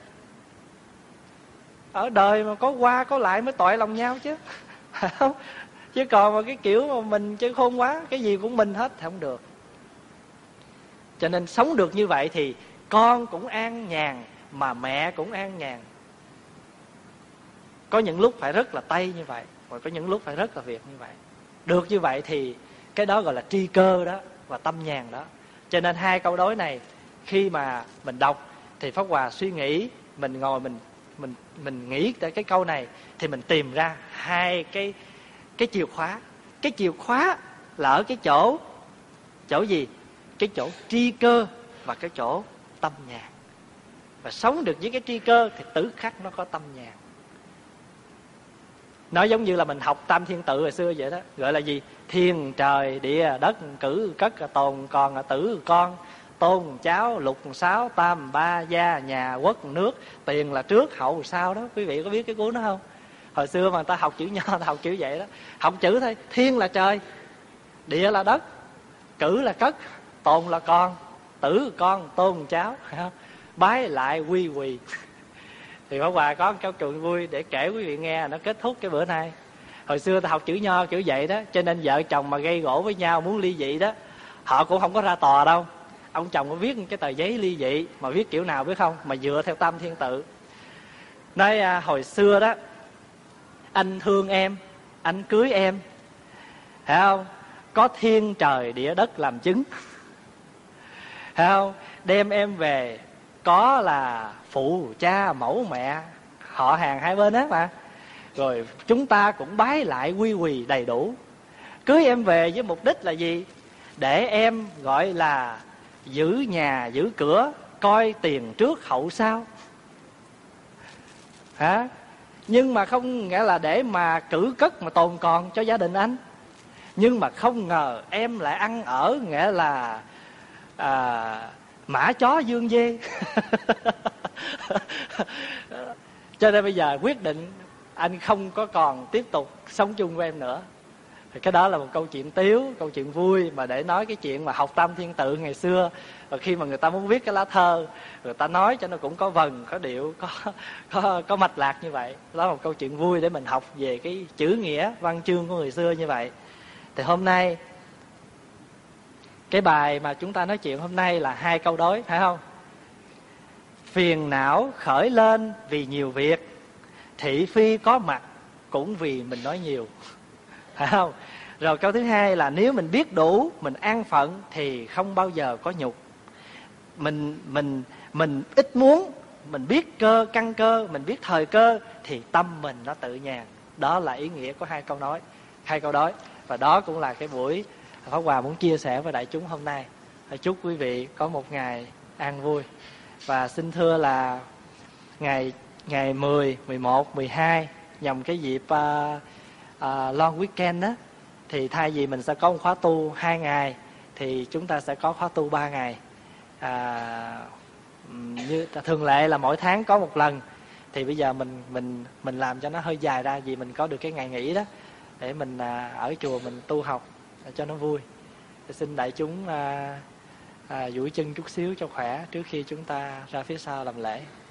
Ở đời mà có qua có lại mới tội lòng nhau chứ. Không? Chứ còn mà cái kiểu mà mình chơi khôn quá, cái gì cũng mình hết thì không được. Cho nên sống được như vậy thì con cũng an nhàn, mà mẹ cũng an nhàn. Có những lúc phải rất là tay như vậy, và có những lúc phải rất là việc như vậy. Được như vậy thì cái đó gọi là tri cơ đó, và tâm nhàn đó. Cho nên hai câu đối này khi mà mình đọc thì Pháp Hòa suy nghĩ, mình ngồi mình mình mình nghĩ tới cái câu này thì mình tìm ra hai cái cái chìa khóa. Cái chìa khóa là ở cái chỗ chỗ gì? Cái chỗ tri cơ và cái chỗ tâm nhàn. Và sống được với cái tri cơ thì tử khắc nó có tâm nhàn. Nó giống như là mình học tam thiên tự hồi xưa vậy đó. Gọi là gì? Thiên trời địa đất cử cất tồn còn tử con, tôn cháu lục sáu tam ba gia nhà quốc nước, tiền là trước hậu sau đó. Quý vị có biết cái cuốn đó không? Hồi xưa mà người ta học chữ nho, ta học chữ vậy đó. Học chữ thôi. Thiên là trời, địa là đất, cử là cất, tồn là con, tử con, tôn cháu, bái lại quy quỳ. Thì Pháp Hòa có một câu chuyện vui để kể quý vị nghe, nó kết thúc cái bữa nay. Hồi xưa ta học chữ nho kiểu vậy đó, cho nên vợ chồng mà gây gỗ với nhau muốn ly dị đó, họ cũng không có ra tòa đâu. Ông chồng có viết cái tờ giấy ly dị, mà viết kiểu nào biết không? Mà dựa theo tam thiên tự. Nói à, hồi xưa đó, anh thương em, anh cưới em, hiểu không? Có thiên trời địa đất làm chứng, hiểu không? Đem em về có là phụ cha mẫu mẹ, họ hàng hai bên hết mà. Rồi chúng ta cũng bái lại quy quỳ đầy đủ. Cưới em về với mục đích là gì? Để em gọi là giữ nhà giữ cửa, coi tiền trước hậu sau, hả? Nhưng mà không nghĩa là để mà cử cất mà tồn còn cho gia đình anh. Nhưng mà không ngờ em lại ăn ở nghĩa là à, mã chó dương dê. Cho nên bây giờ quyết định anh không có còn tiếp tục sống chung với em nữa. Thì cái đó là một câu chuyện tiếu, câu chuyện vui mà để nói cái chuyện mà học tam thiên tự ngày xưa. Và khi mà người ta muốn viết cái lá thơ, người ta nói cho nó cũng có vần, có điệu, có có có mạch lạc như vậy. Đó là một câu chuyện vui để mình học về cái chữ nghĩa văn chương của người xưa như vậy. Thì hôm nay cái bài mà chúng ta nói chuyện hôm nay là hai câu đối, phải không? Phiền não khởi lên vì nhiều việc, thị phi có mặt cũng vì mình nói nhiều, phải không? Rồi câu thứ hai là nếu mình biết đủ, mình an phận thì không bao giờ có nhục. Mình mình mình ít muốn, mình biết cơ căn cơ, mình biết thời cơ thì tâm mình nó tự nhàn. Đó là ý nghĩa của hai câu nói, hai câu đối. Và đó cũng là cái buổi Pháp Hòa muốn chia sẻ với đại chúng hôm nay. Chúc quý vị có một ngày an vui. Và xin thưa là ngày ngày mười, mười một, mười hai nhằm cái dịp uh, uh, long weekend đó, thì thay vì mình sẽ có một khóa tu hai ngày thì chúng ta sẽ có khóa tu ba ngày. À, như thường lệ là mỗi tháng có một lần, thì bây giờ mình mình mình làm cho nó hơi dài ra vì mình có được cái ngày nghỉ đó để mình à, ở chùa mình tu học cho nó vui. Thì xin đại chúng à, à, duỗi chân chút xíu cho khỏe trước khi chúng ta ra phía sau làm lễ.